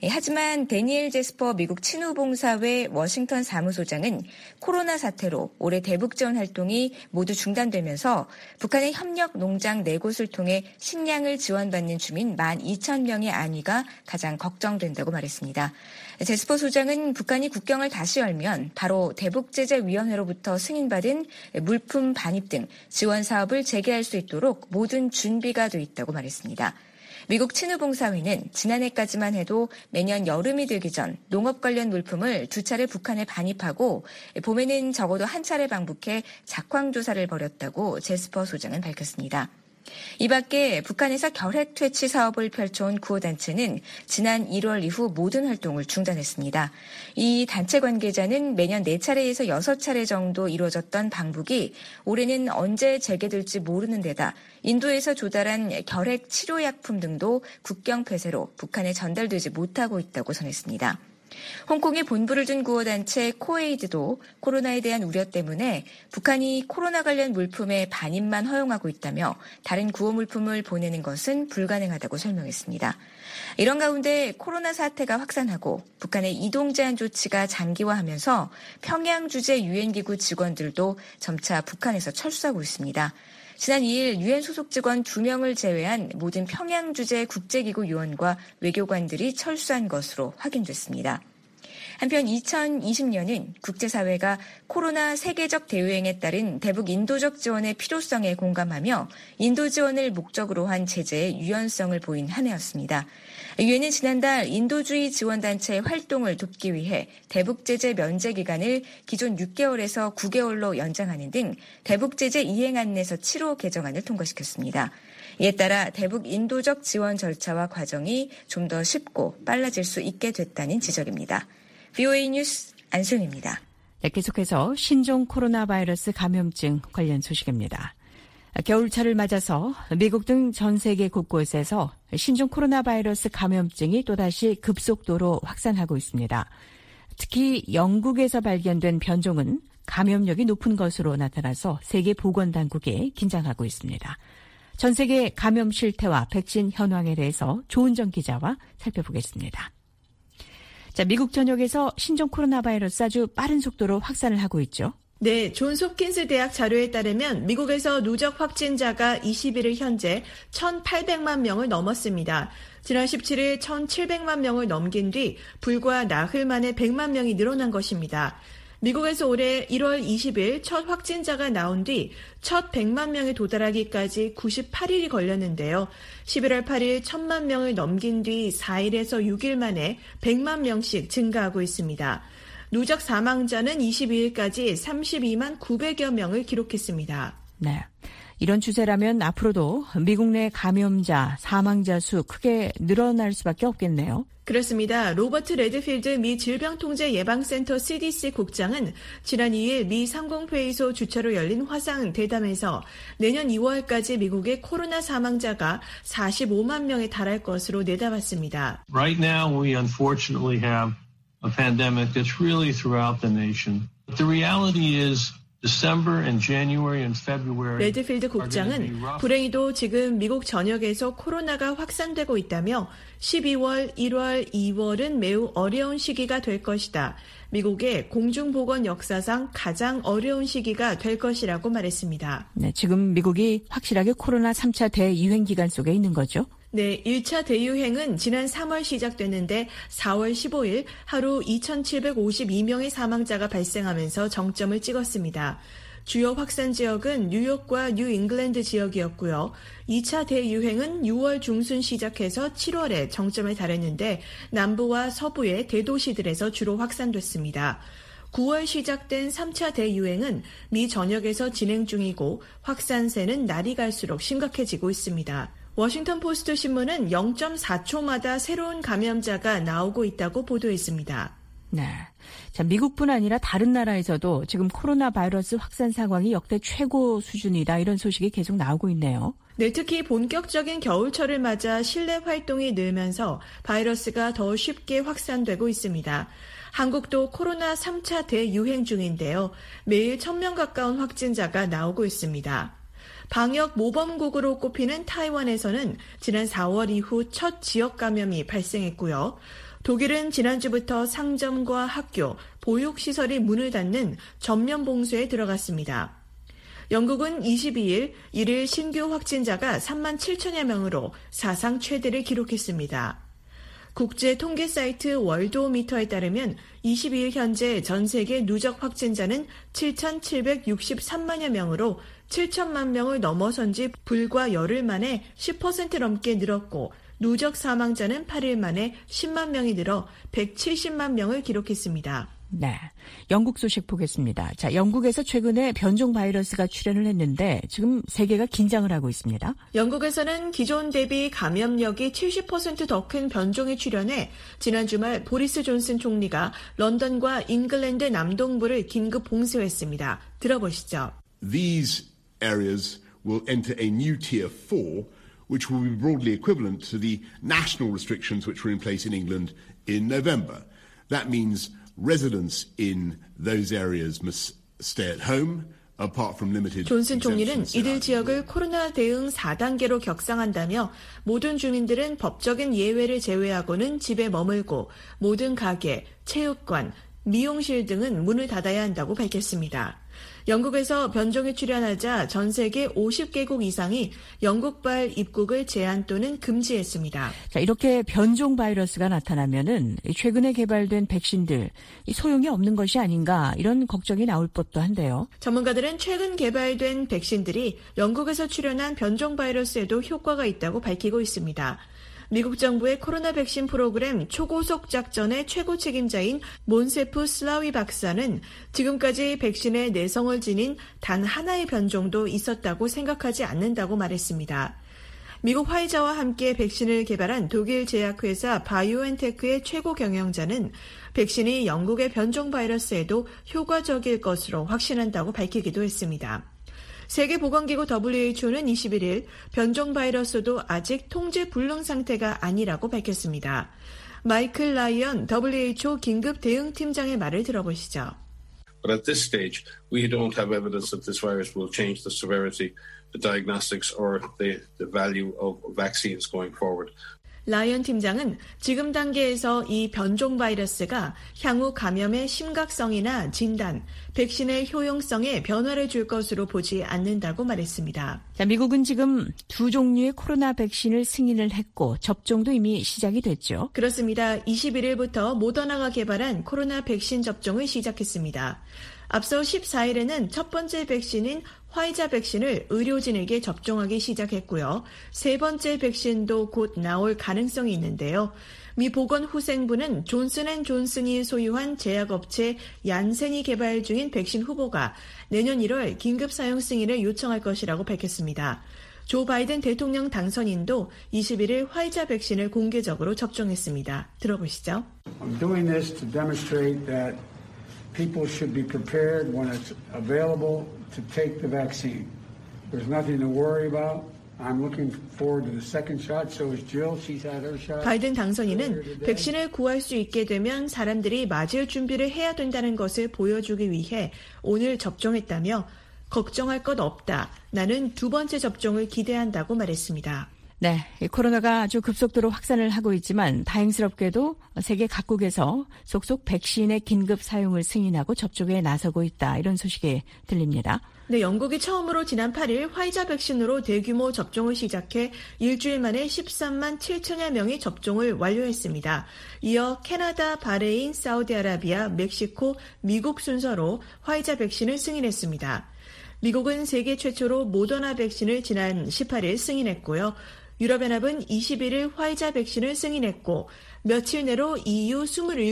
N: 하지만 데니엘 제스퍼 미국 친후봉사회 워싱턴 사무소장은 코로나 사태로 올해 대북 지원 활동이 모두 중단되면서 북한의 협력 농장 4곳을 통해 식량을 지원받는 주민 12,000명의 안위가 가장 걱정된다고 말했습니다. 제스퍼 소장은 북한이 국경을 다시 열면 바로 대북제재위원회로부터 승인받은 물품 반입 등 지원 사업을 재개할 수 있도록 모든 준비가 돼 있다고 말했습니다. 미국 친후봉사회는 지난해까지만 해도 매년 여름이 되기 전 농업 관련 물품을 2차례 북한에 반입하고 봄에는 적어도 1차례 방북해 작황조사를 벌였다고 제스퍼 소장은 밝혔습니다. 이 밖에 북한에서 결핵 퇴치 사업을 펼쳐온 구호단체는 지난 1월 이후 모든 활동을 중단했습니다. 이 단체 관계자는 매년 4차례에서 6차례 정도 이루어졌던 방북이 올해는 언제 재개될지 모르는 데다 인도에서 조달한 결핵 치료약품 등도 국경 폐쇄로 북한에 전달되지 못하고 있다고 전했습니다. 홍콩에 본부를 둔 구호단체 코에이드도 코로나에 대한 우려 때문에 북한이 코로나 관련 물품의 반입만 허용하고 있다며 다른 구호 물품을 보내는 것은 불가능하다고 설명했습니다. 이런 가운데 코로나 사태가 확산하고 북한의 이동 제한 조치가 장기화하면서 평양 주재 유엔기구 직원들도 점차 북한에서 철수하고 있습니다. 지난 2일 유엔 소속 직원 2명을 제외한 모든 평양 주재 국제기구 요원과 외교관들이 철수한 것으로 확인됐습니다. 한편 2020년은 국제사회가 코로나 세계적 대유행에 따른 대북 인도적 지원의 필요성에 공감하며 인도 지원을 목적으로 한 제재의 유연성을 보인 한 해였습니다. 유엔은 지난달 인도주의 지원단체의 활동을 돕기 위해 대북 제재 면제 기간을 기존 6개월에서 9개월로 연장하는 등 대북 제재 이행 안내서 7호 개정안을 통과시켰습니다. 이에 따라 대북 인도적 지원 절차와 과정이 좀 더 쉽고 빨라질 수 있게 됐다는 지적입니다. VOA 뉴스 안수영입니다.
C: 네, 계속해서 신종 코로나 바이러스 감염증 관련 소식입니다. 겨울철을 맞아서 미국 등 전 세계 곳곳에서 신종 코로나 바이러스 감염증이 또다시 급속도로 확산하고 있습니다. 특히 영국에서 발견된 변종은 감염력이 높은 것으로 나타나서 세계보건당국이 긴장하고 있습니다. 전 세계 감염 실태와 백신 현황에 대해서 조은정 기자와 살펴보겠습니다. 자, 미국 전역에서 신종 코로나 바이러스 아주 빠른 속도로 확산을 하고 있죠.
P: 네, 존스 홉킨스 대학 자료에 따르면 미국에서 누적 확진자가 21일 현재 1,800만 명을 넘었습니다. 지난 17일 1,700만 명을 넘긴 뒤 불과 나흘 만에 100만 명이 늘어난 것입니다. 미국에서 올해 1월 20일 첫 확진자가 나온 뒤 첫 100만 명에 도달하기까지 98일이 걸렸는데요. 11월 8일 1,000만 명을 넘긴 뒤 4일에서 6일 만에 100만 명씩 증가하고 있습니다. 누적 사망자는 22일까지 32만 900여 명을 기록했습니다.
C: 네. 이런 추세라면 앞으로도 미국 내 감염자, 사망자 수 크게 늘어날 수밖에 없겠네요.
P: 그렇습니다. 로버트 레드필드 미 질병통제예방센터 CDC 국장은 지난 2일 미 상공회의소 주최로 열린 화상 대담에서 내년 2월까지 미국의 코로나 사망자가 45만 명에 달할 것으로 내다봤습니다.
Q: Right now we unfortunately have a pandemic that's really throughout the nation. But the reality is December and January and February.
P: 레드필드 국장은 불행히도 지금 미국 전역에서 코로나가 확산되고 있다며 12월, 1월, 2월은 매우 어려운 시기가 될 것이다. 미국의 공중보건 역사상 가장 어려운 시기가 될 것이라고 말했습니다.
C: 네, 지금 미국이 확실하게 코로나 3차 대유행 기간 속에 있는 거죠?
P: 네, 1차 대유행은 지난 3월 시작됐는데 4월 15일 하루 2,752명의 사망자가 발생하면서 정점을 찍었습니다. 주요 확산 지역은 뉴욕과 뉴잉글랜드 지역이었고요. 2차 대유행은 6월 중순 시작해서 7월에 정점에 달했는데 남부와 서부의 대도시들에서 주로 확산됐습니다. 9월 시작된 3차 대유행은 미 전역에서 진행 중이고 확산세는 날이 갈수록 심각해지고 있습니다. 워싱턴 포스트 신문은 0.4초마다 새로운 감염자가 나오고 있다고 보도했습니다.
C: 네. 자, 미국뿐 아니라 다른 나라에서도 지금 코로나 바이러스 확산 상황이 역대 최고 수준이다 이런 소식이 계속 나오고 있네요.
P: 네, 특히 본격적인 겨울철을 맞아 실내 활동이 늘면서 바이러스가 더 쉽게 확산되고 있습니다. 한국도 코로나 3차 대유행 중인데요. 매일 1,000명 가까운 확진자가 나오고 있습니다. 방역 모범국으로 꼽히는 타이완에서는 지난 4월 이후 첫 지역 감염이 발생했고요. 독일은 지난주부터 상점과 학교, 보육시설이 문을 닫는 전면 봉쇄에 들어갔습니다. 영국은 22일 일일 신규 확진자가 3만 7천여 명으로 사상 최대를 기록했습니다. 국제 통계 사이트 월드오미터에 따르면 22일 현재 전 세계 누적 확진자는 7,763만여 명으로 7천만 명을 넘어선 지 불과 열흘 만에 10% 넘게 늘었고 누적 사망자는 8일 만에 10만 명이 늘어 170만 명을 기록했습니다.
C: 네, 영국 소식 보겠습니다. 자, 영국에서 최근에 변종 바이러스가 출현을 했는데 지금 세계가 긴장을 하고 있습니다.
P: 영국에서는 기존 대비 감염력이 70% 더 큰 변종이 출현해 지난 주말 보리스 존슨 총리가 런던과 잉글랜드 남동부를 긴급 봉쇄했습니다. 들어보시죠.
R: These areas will enter a new tier 4, which will be broadly equivalent to the national restrictions which were in place in England in November. That means residents in those areas must stay at home, apart from limited.
P: 존슨 총리는 이들 지역을 코로나 대응 4단계로 격상한다며 모든 주민들은 법적인 예외를 제외하고는 집에 머물고 모든 가게, 체육관, 미용실 등은 문을 닫아야 한다고 밝혔습니다. 영국에서 변종이 출현하자 전 세계 50개국 이상이 영국발 입국을 제한 또는 금지했습니다.
C: 자, 이렇게 변종 바이러스가 나타나면은 최근에 개발된 백신들 소용이 없는 것이 아닌가 이런 걱정이 나올 법도 한데요.
P: 전문가들은 최근 개발된 백신들이 영국에서 출현한 변종 바이러스에도 효과가 있다고 밝히고 있습니다. 미국 정부의 코로나 백신 프로그램 초고속 작전의 최고 책임자인 몬세프 슬라위 박사는 지금까지 백신의 내성을 지닌 단 하나의 변종도 있었다고 생각하지 않는다고 말했습니다. 미국 화이자와 함께 백신을 개발한 독일 제약회사 바이오엔테크의 최고 경영자는 백신이 영국의 변종 바이러스에도 효과적일 것으로 확신한다고 밝히기도 했습니다. 세계보건기구 WHO는 21일 변종 바이러스도 아직 통제 불능 상태가 아니라고 밝혔습니다. 마이클 라이언 WHO 긴급 대응팀장의 말을 들어보시죠.
S: But at this stage, we don't have evidence that this virus will change the severity, the diagnostics, or the value of vaccines going forward.
P: 라이언 팀장은 지금 단계에서 이 변종 바이러스가 향후 감염의 심각성이나 진단, 백신의 효용성에 변화를 줄 것으로 보지 않는다고 말했습니다.
C: 자, 미국은 지금 2종류의 코로나 백신을 승인을 했고 접종도 이미 시작이 됐죠.
P: 그렇습니다. 21일부터 모더나가 개발한 코로나 백신 접종을 시작했습니다. 앞서 14일에는 첫 번째 백신인 화이자 백신을 의료진에게 접종하기 시작했고요. 세 번째 백신도 곧 나올 가능성이 있는데요. 미 보건후생부는 존슨앤존슨이 소유한 제약업체 얀센이 개발 중인 백신 후보가 내년 1월 긴급 사용 승인을 요청할 것이라고 밝혔습니다. 조 바이든 대통령 당선인도 21일 화이자 백신을 공개적으로 접종했습니다. 들어보시죠.
T: I'm doing this to demonstrate that people should be prepared when it's available to take the vaccine. There's nothing to worry about. I'm looking forward to the second shot. So is Jill. She's had her shot.
P: 바이든 당선인은 백신을 구할 수 있게 되면 사람들이 맞을 준비를 해야 된다는 것을 보여주기 위해 오늘 접종했다며 걱정할 것 없다. 나는 두 번째 접종을 기대한다고 말했습니다.
C: 네, 코로나가 아주 급속도로 확산을 하고 있지만 다행스럽게도 세계 각국에서 속속 백신의 긴급 사용을 승인하고 접종에 나서고 있다. 이런 소식이 들립니다.
P: 네, 영국이 처음으로 지난 8일 화이자 백신으로 대규모 접종을 시작해 일주일 만에 13만 7천여 명이 접종을 완료했습니다. 이어 캐나다, 바레인, 사우디아라비아, 멕시코, 미국 순서로 화이자 백신을 승인했습니다. 미국은 세계 최초로 모더나 백신을 지난 18일 승인했고요. 유럽연합은 21일 화이자 백신을 승인했고 며칠 내로 EU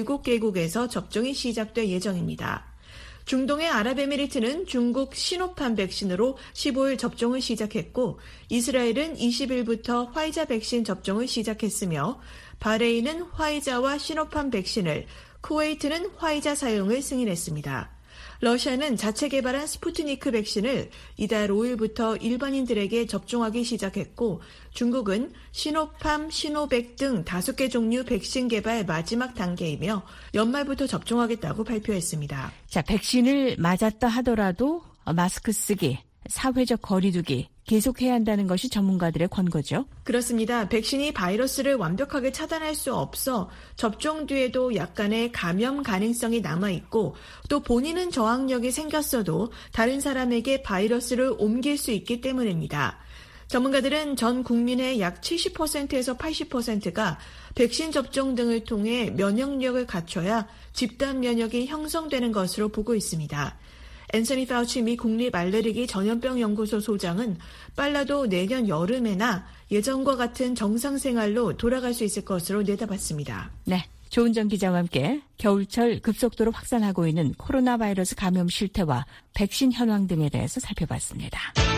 P: 27개국에서 접종이 시작될 예정입니다. 중동의 아랍에미리트는 중국 시노팜 백신으로 15일 접종을 시작했고 이스라엘은 20일부터 화이자 백신 접종을 시작했으며 바레인은 화이자와 시노팜 백신을, 쿠웨이트는 화이자 사용을 승인했습니다. 러시아는 자체 개발한 스푸트니크 백신을 이달 5일부터 일반인들에게 접종하기 시작했고 중국은 시노팜, 시노백 등 5개 종류 백신 개발 마지막 단계이며 연말부터 접종하겠다고 발표했습니다.
C: 자, 백신을 맞았다 하더라도 마스크 쓰기, 사회적 거리두기 계속해야 한다는 것이 전문가들의 권고죠.
P: 그렇습니다. 백신이 바이러스를 완벽하게 차단할 수 없어 접종 뒤에도 약간의 감염 가능성이 남아있고 또 본인은 저항력이 생겼어도 다른 사람에게 바이러스를 옮길 수 있기 때문입니다. 전문가들은 전 국민의 약 70%에서 80%가 백신 접종 등을 통해 면역력을 갖춰야 집단 면역이 형성되는 것으로 보고 있습니다. 앤서니 파우치 미 국립 알레르기 전염병 연구소 소장은 빨라도 내년 여름에나 예전과 같은 정상 생활로 돌아갈 수 있을 것으로 내다봤습니다.
C: 네, 조은정 기자와 함께 겨울철 급속도로 확산하고 있는 코로나 바이러스 감염 실태와 백신 현황 등에 대해서 살펴봤습니다.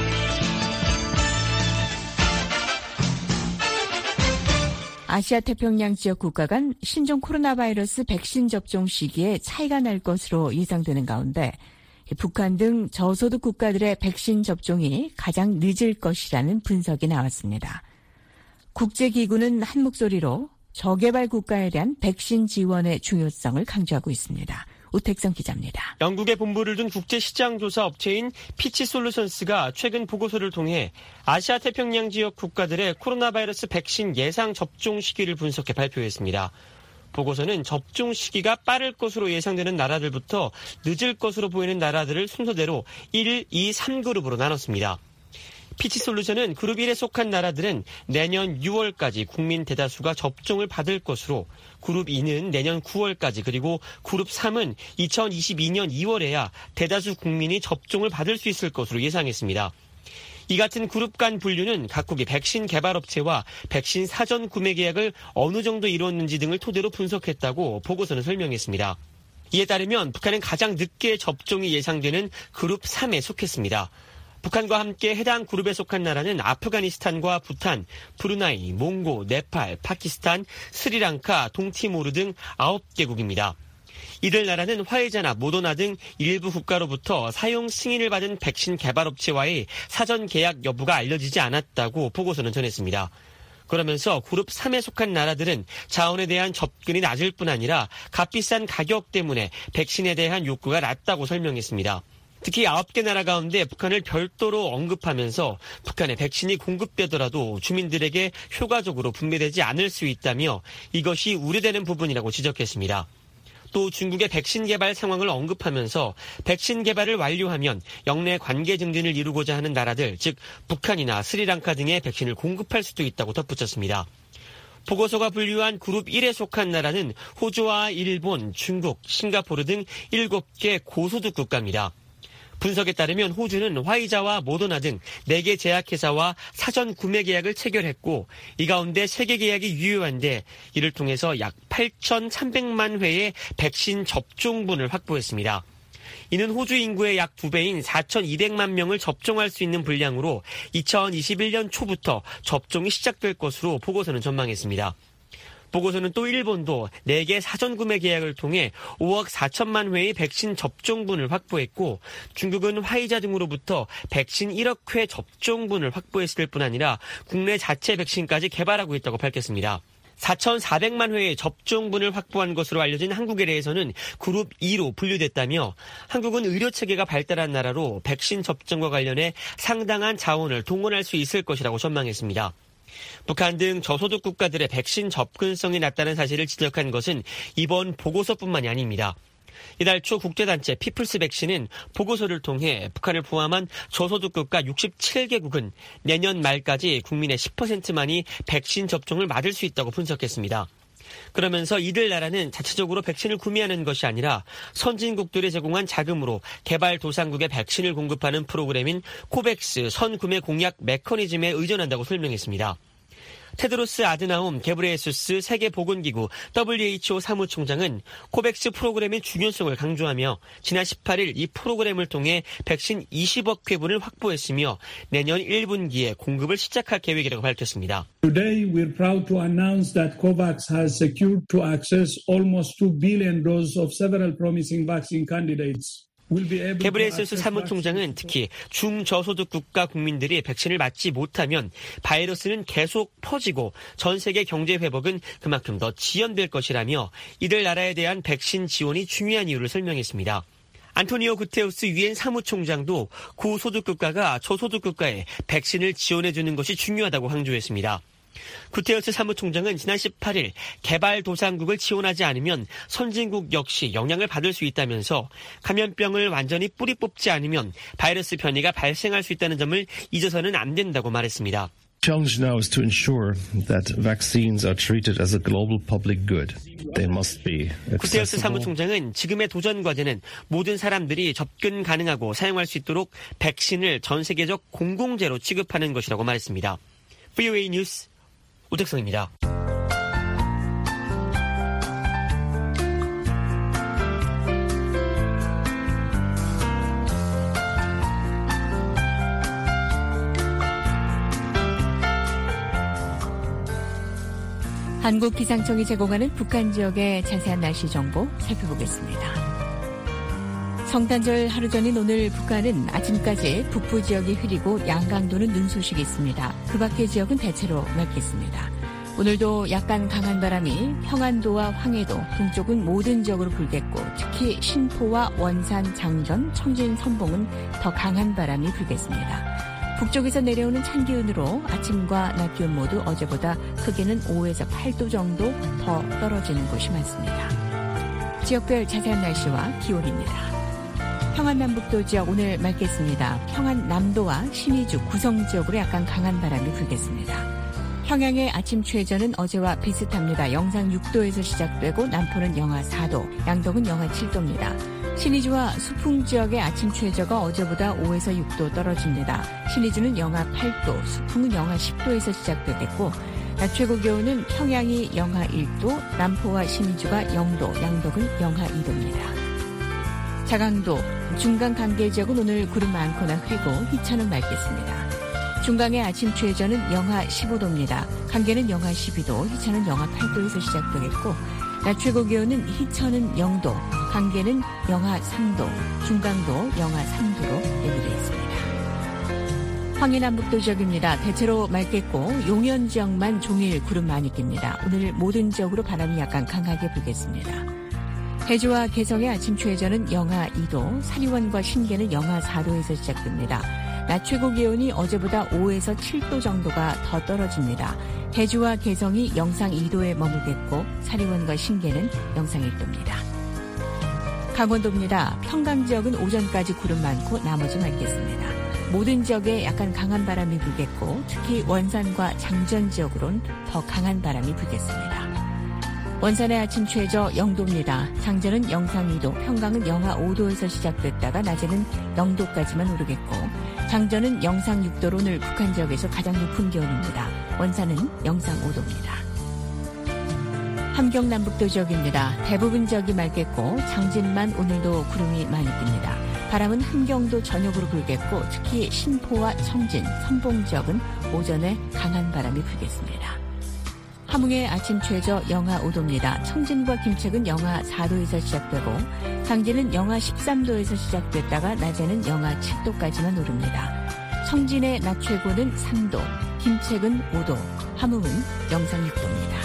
C: 아시아 태평양 지역 국가 간 신종 코로나 바이러스 백신 접종 시기에 차이가 날 것으로 예상되는 가운데 북한 등 저소득 국가들의 백신 접종이 가장 늦을 것이라는 분석이 나왔습니다. 국제기구는 한 목소리로 저개발 국가에 대한 백신 지원의 중요성을 강조하고 있습니다. 우택성 기자입니다.
U: 영국에 본부를 둔 국제시장조사 업체인 피치솔루션스가 최근 보고서를 통해 아시아 태평양 지역 국가들의 코로나 바이러스 백신 예상 접종 시기를 분석해 발표했습니다. 보고서는 접종 시기가 빠를 것으로 예상되는 나라들부터 늦을 것으로 보이는 나라들을 순서대로 1, 2, 3그룹으로 나눴습니다. 피치솔루션은 그룹 1에 속한 나라들은 내년 6월까지 국민 대다수가 접종을 받을 것으로 그룹 2는 내년 9월까지 그리고 그룹 3은 2022년 2월에야 대다수 국민이 접종을 받을 수 있을 것으로 예상했습니다. 이 같은 그룹 간 분류는 각국의 백신 개발업체와 백신 사전 구매 계약을 어느 정도 이루었는지 등을 토대로 분석했다고 보고서는 설명했습니다. 이에 따르면 북한은 가장 늦게 접종이 예상되는 그룹 3에 속했습니다. 북한과 함께 해당 그룹에 속한 나라는 아프가니스탄과 부탄, 브루나이, 몽고, 네팔, 파키스탄, 스리랑카, 동티모르 등 9개국입니다. 이들 나라는 화이자나 모더나 등 일부 국가로부터 사용 승인을 받은 백신 개발업체와의 사전 계약 여부가 알려지지 않았다고 보고서는 전했습니다. 그러면서 그룹 3에 속한 나라들은 자원에 대한 접근이 낮을 뿐 아니라 값비싼 가격 때문에 백신에 대한 욕구가 낮다고 설명했습니다. 특히 9개 나라 가운데 북한을 별도로 언급하면서 북한의 백신이 공급되더라도 주민들에게 효과적으로 분배되지 않을 수 있다며 이것이 우려되는 부분이라고 지적했습니다. 또 중국의 백신 개발 상황을 언급하면서 백신 개발을 완료하면 영내 관계 증진을 이루고자 하는 나라들, 즉 북한이나 스리랑카 등의 백신을 공급할 수도 있다고 덧붙였습니다. 보고서가 분류한 그룹 1에 속한 나라는 호주와 일본, 중국, 싱가포르 등 7개 고소득 국가입니다. 분석에 따르면 호주는 화이자와 모더나 등 4개 제약회사와 사전 구매 계약을 체결했고 이 가운데 3개 계약이 유효한데 이를 통해서 약 8,300만 회의 백신 접종분을 확보했습니다. 이는 호주 인구의 약 2배인 4,200만 명을 접종할 수 있는 분량으로 2021년 초부터 접종이 시작될 것으로 보고서는 전망했습니다. 보고서는 또 일본도 4개 사전구매 계약을 통해 5억 4천만 회의 백신 접종분을 확보했고 중국은 화이자 등으로부터 백신 1억 회 접종분을 확보했을 뿐 아니라 국내 자체 백신까지 개발하고 있다고 밝혔습니다. 4,400만 회의 접종분을 확보한 것으로 알려진 한국에 대해서는 그룹 2로 분류됐다며 한국은 의료체계가 발달한 나라로 백신 접종과 관련해 상당한 자원을 동원할 수 있을 것이라고 전망했습니다. 북한 등 저소득 국가들의 백신 접근성이 낮다는 사실을 지적한 것은 이번 보고서뿐만이 아닙니다. 이달 초 국제단체 피플스 백신은 보고서를 통해 북한을 포함한 저소득 국가 67개국은 내년 말까지 국민의 10%만이 백신 접종을 맞을 수 있다고 분석했습니다. 그러면서 이들 나라는 자체적으로 백신을 구매하는 것이 아니라 선진국들이 제공한 자금으로 개발도상국에 백신을 공급하는 프로그램인 코백스 선구매 공약 메커니즘에 의존한다고 설명했습니다. 테드로스 아드나움 게브레예수스 세계보건기구 WHO 사무총장은 코백스 프로그램의 중요성을 강조하며 지난 18일 이 프로그램을 통해 백신 20억 회분을 확보했으며 내년 1분기에 공급을 시작할 계획이라고 밝혔습니다.
V: Today we're proud to announce that COVAX has secured to access almost 2 billion doses of several promising vaccine candidates.
U: 게브레예수스 사무총장은 특히 중저소득 국가 국민들이 백신을 맞지 못하면 바이러스는 계속 퍼지고 전 세계 경제 회복은 그만큼 더 지연될 것이라며 이들 나라에 대한 백신 지원이 중요한 이유를 설명했습니다. 안토니오 구테우스 유엔 사무총장도 고소득 국가가 저소득 국가에 백신을 지원해주는 것이 중요하다고 강조했습니다. 구테우스 사무총장은 지난 18일 개발도상국을 지원하지 않으면 선진국 역시 영향을 받을 수 있다면서 감염병을 완전히 뿌리 뽑지 않으면 바이러스 변이가 발생할 수 있다는 점을 잊어서는 안 된다고 말했습니다.
A: challenge now is to ensure that vaccines are treated as a global public good. They must be accessible.
U: 구테우스 사무총장은 지금의 도전 과제는 모든 사람들이 접근 가능하고 사용할 수 있도록 백신을 전 세계적 공공재로 취급하는 것이라고 말했습니다. VOA 뉴스 오택성입니다.
C: 한국기상청이 제공하는 북한 지역의 자세한 날씨 정보 살펴보겠습니다. 성탄절 하루 전인 오늘 북한은 아침까지 북부 지역이 흐리고 양강도는 눈 소식이 있습니다. 그 밖의 지역은 대체로 맑겠습니다. 오늘도 약간 강한 바람이 평안도와 황해도, 동쪽은 모든 지역으로 불겠고 특히 신포와 원산, 장전, 청진, 선봉은 더 강한 바람이 불겠습니다. 북쪽에서 내려오는 찬 기온으로 아침과 낮 기온 모두 어제보다 크게는 5에서 8도 정도 더 떨어지는 곳이 많습니다. 지역별 자세한 날씨와 기온입니다. 평안남북도 지역 오늘 맑겠습니다. 평안남도와 신의주, 구성 지역으로 약간 강한 바람이 불겠습니다. 평양의 아침 최저는 어제와 비슷합니다. 영상 6도에서 시작되고 남포는 영하 4도, 양덕은 영하 7도입니다. 신의주와 수풍 지역의 아침 최저가 어제보다 5에서 6도 떨어집니다. 신의주는 영하 8도, 수풍은 영하 10도에서 시작되겠고 낮 최고 기온은 평양이 영하 1도, 남포와 신의주가 0도, 양덕은 영하 2도입니다. 자강도, 중강 강계 지역은 오늘 구름 많거나 흐리고 희천은 맑겠습니다. 중강의 아침 최저는 영하 15도입니다. 강계는 영하 12도, 희천은 영하 8도에서 시작되겠고 낮 최고 기온은 희천은 0도, 강계는 영하 3도, 중강도 영하 3도로 예보되어 있습니다. 황해남북도 지역입니다. 대체로 맑겠고 용현 지역만 종일 구름 많이 낍니다. 오늘 모든 지역으로 바람이 약간 강하게 불겠습니다. 해주와 개성의 아침 최저는 영하 2도, 사리원과 신계는 영하 4도에서 시작됩니다. 낮 최고 기온이 어제보다 5에서 7도 정도가 더 떨어집니다. 해주와 개성이 영상 2도에 머물겠고 사리원과 신계는 영상 1도입니다. 강원도입니다. 평강 지역은 오전까지 구름 많고 나머지 맑겠습니다. 모든 지역에 약간 강한 바람이 불겠고 특히 원산과 장전 지역으론 더 강한 바람이 불겠습니다. 원산의 아침 최저 0도입니다. 장전은 영상 2도, 평강은 영하 5도에서 시작됐다가 낮에는 0도까지만 오르겠고 장전은 영상 6도로 오늘 북한 지역에서 가장 높은 기온입니다. 원산은 영상 5도입니다. 함경 남북도 지역입니다. 대부분 지역이 맑겠고 장진만 오늘도 구름이 많이 낍니다. 바람은 함경도 전역으로 불겠고 특히 신포와 청진, 선봉 지역은 오전에 강한 바람이 불겠습니다. 함흥의 아침 최저 영하 5도입니다. 청진과 김책은 영하 4도에서 시작되고 장진은 영하 13도에서 시작됐다가 낮에는 영하 7도까지만 오릅니다. 청진의 낮 최고는 3도, 김책은 5도, 함흥은 영상 6도입니다.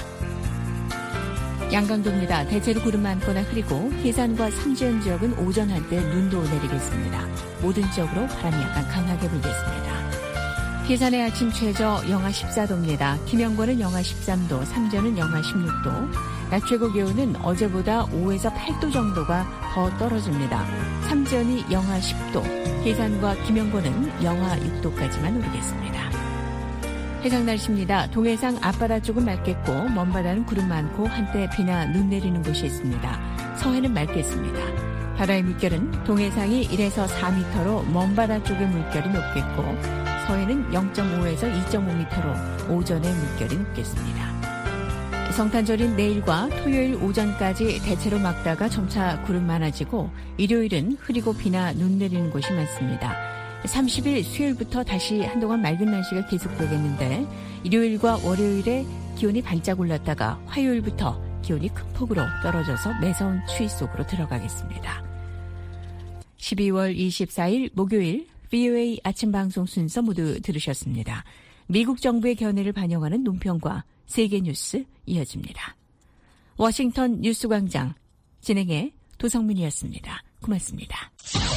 C: 양강도입니다. 대체로 구름 많거나 흐리고 해산과 삼지연 지역은 오전 한때 눈도 내리겠습니다. 모든 지역으로 바람이 약간 강하게 불겠습니다. 해산의 아침 최저 영하 14도입니다. 김영권은 영하 13도, 삼전은 영하 16도. 낮 최고 기온은 어제보다 5에서 8도 정도가 더 떨어집니다. 삼지연이 영하 10도, 해산과 김영권은 영하 6도까지만 오르겠습니다. 해상 날씨입니다. 동해상 앞바다 쪽은 맑겠고 먼바다는 구름 많고 한때 비나 눈 내리는 곳이 있습니다. 서해는 맑겠습니다. 바다의 물결은 동해상이 1에서 4m로 먼바다 쪽의 물결이 높겠고 서해는 0.5에서 2.5m로 오전에 물결이 높겠습니다. 성탄절인 내일과 토요일 오전까지 대체로 맑다가 점차 구름 많아지고 일요일은 흐리고 비나 눈 내리는 곳이 많습니다. 30일 수요일부터 다시 한동안 맑은 날씨가 계속되겠는데 일요일과 월요일에 기온이 반짝 올랐다가 화요일부터 기온이 큰 폭으로 떨어져서 매서운 추위 속으로 들어가겠습니다. 12월 24일 목요일 VOA 아침 방송 순서 모두 들으셨습니다. 미국 정부의 견해를 반영하는 논평과 세계 뉴스 이어집니다. 워싱턴 뉴스광장 진행의 도성민이었습니다. 고맙습니다. 고맙습니다.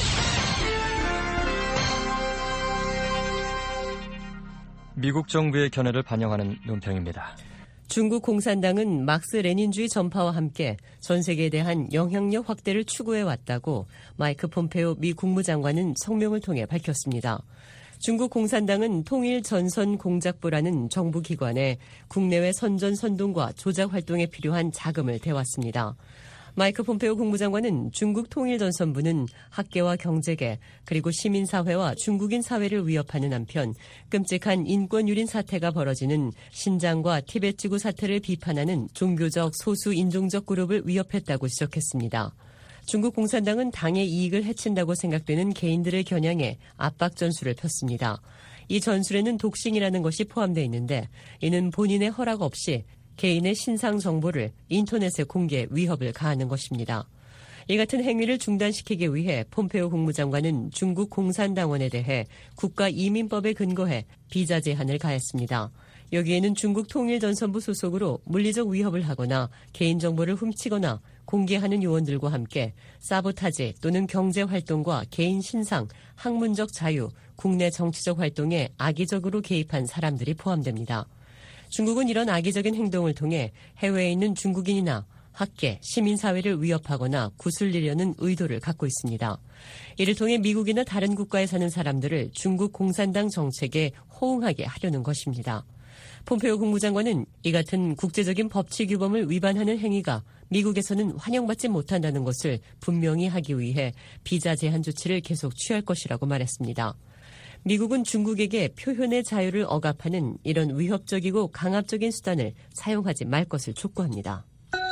B: 미국 정부의 견해를 반영하는 논평입니다.
D: 중국 공산당은 막스 레닌주의 전파와 함께 전 세계에 대한 영향력 확대를 추구해왔다고 마이크 폼페오 미 국무장관은 성명을 통해 밝혔습니다. 중국 공산당은 통일전선공작부라는 정부 기관에 국내외 선전 선동과 조작 활동에 필요한 자금을 대왔습니다. 마이크 폼페오 국무장관은 중국 통일전선부는 학계와 경제계 그리고 시민사회와 중국인 사회를 위협하는 한편 끔찍한 인권유린 사태가 벌어지는 신장과 티베트 지구 사태를 비판하는 종교적 소수 인종적 그룹을 위협했다고 지적했습니다. 중국 공산당은 당의 이익을 해친다고 생각되는 개인들을 겨냥해 압박 전술을 폈습니다. 이 전술에는 독신이라는 것이 포함되어 있는데 이는 본인의 허락 없이 개인의 신상 정보를 인터넷에 공개 위협을 가하는 것입니다. 이 같은 행위를 중단시키기 위해 폼페오 국무장관은 중국 공산당원에 대해 국가이민법에 근거해 비자 제한을 가했습니다. 여기에는 중국 통일전선부 소속으로 물리적 위협을 하거나 개인정보를 훔치거나 공개하는 요원들과 함께 사보타지 또는 경제활동과 개인 신상, 학문적 자유, 국내 정치적 활동에 악의적으로 개입한 사람들이 포함됩니다. 중국은 이런 악의적인 행동을 통해 해외에 있는 중국인이나 학계, 시민사회를 위협하거나 구슬리려는 의도를 갖고 있습니다. 이를 통해 미국이나 다른 국가에 사는 사람들을 중국 공산당 정책에 호응하게 하려는 것입니다. 폼페오 국무장관은 이 같은 국제적인 법치 규범을 위반하는 행위가 미국에서는 환영받지 못한다는 것을 분명히 하기 위해 비자 제한 조치를 계속 취할 것이라고 말했습니다. 미국은 중국에게 표현의 자유를 억압하는 이런 위협적이고 강압적인 수단을 사용하지 말 것을 촉구합니다.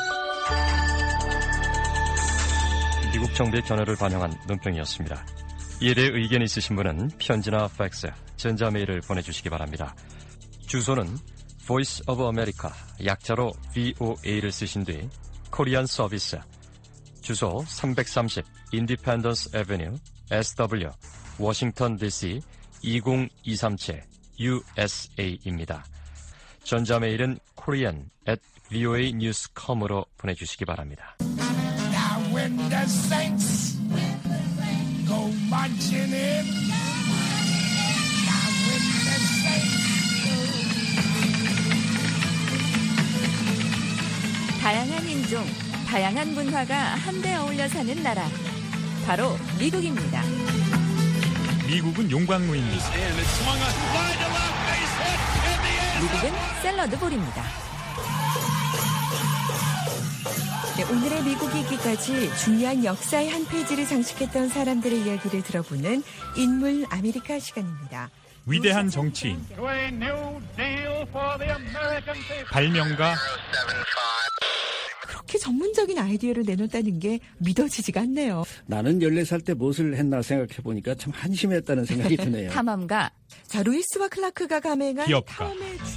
B: 미국 정부의 견해를 반영한 논평이었습니다. 이에 대해 의견이 있으신 분은 편지나 팩스, 전자메일을 보내주시기 바랍니다. 주소는 Voice of America, 약자로 VOA를 쓰신 뒤 코리안 서비스, 주소 330 Independence Avenue, SW, 워싱턴 DC 20237 USA입니다. 전자메일은 korean@voanews.com으로 보내주시기 바랍니다.
W: Now when the saints go marching in, now when the saints
N: 다양한 인종, 다양한 문화가 한데 어울려 사는 나라, 바로 미국입니다.
X: 미국은 용광로입니다.
N: 미국은 샐러드볼입니다. 네, 오늘의 미국이 있기까지 중요한 역사의 한 페이지를 장식했던 사람들의 이야기를 들어보는 인물 아메리카 시간입니다.
X: 위대한 정치인, 발명가,
C: 그렇게 전문적인 아이디어를 내놓았다는 게 믿어지지가 않네요.
Y: 나는 14살 때 무엇을 했나 생각해보니까 참 한심했다는 생각이 드네요.
N: 탐험가.
C: 자, 루이스와 클라크가 감행한
X: 기업가.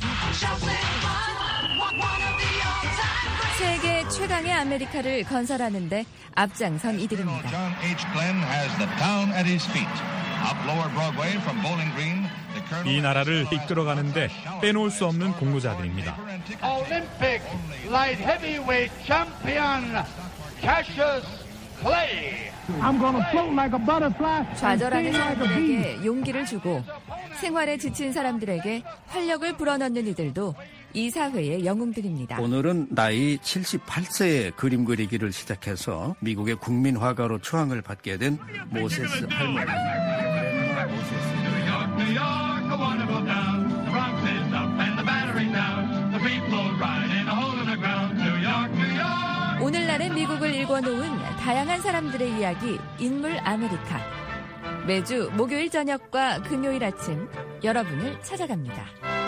N: 세계 최강의 아메리카를 건설하는데 앞장선 이들입니다.
X: 이 나라를 이끌어가는데 빼놓을 수 없는 공로자들입니다.
W: Olympic light heavyweight champion Cassius Clay. I'm gonna float like a butterfly.
N: 좌절하는 사람들에게 용기를 주고 생활에 지친 사람들에게 활력을 불어넣는 이들도 이 사회의 영웅들입니다.
Y: 오늘은 나이 78세에 그림 그리기를 시작해서 미국의 국민화가로 초항을 받게 된 모세스 할머니.
N: 오늘날의 미국을 일궈놓은 다양한 사람들의 이야기, 인물 아메리카. 매주 목요일 저녁과 금요일 아침 여러분을 찾아갑니다.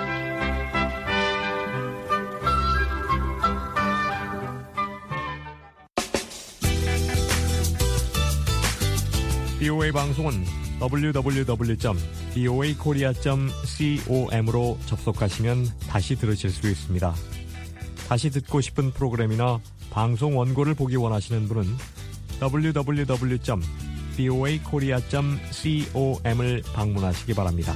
X: BOA 방송은 www.boakorea.com으로 접속하시면 다시 들으실 수 있습니다. 다시 듣고 싶은 프로그램이나 방송 원고를 보기 원하시는 분은 www.boakorea.com을 방문하시기 바랍니다.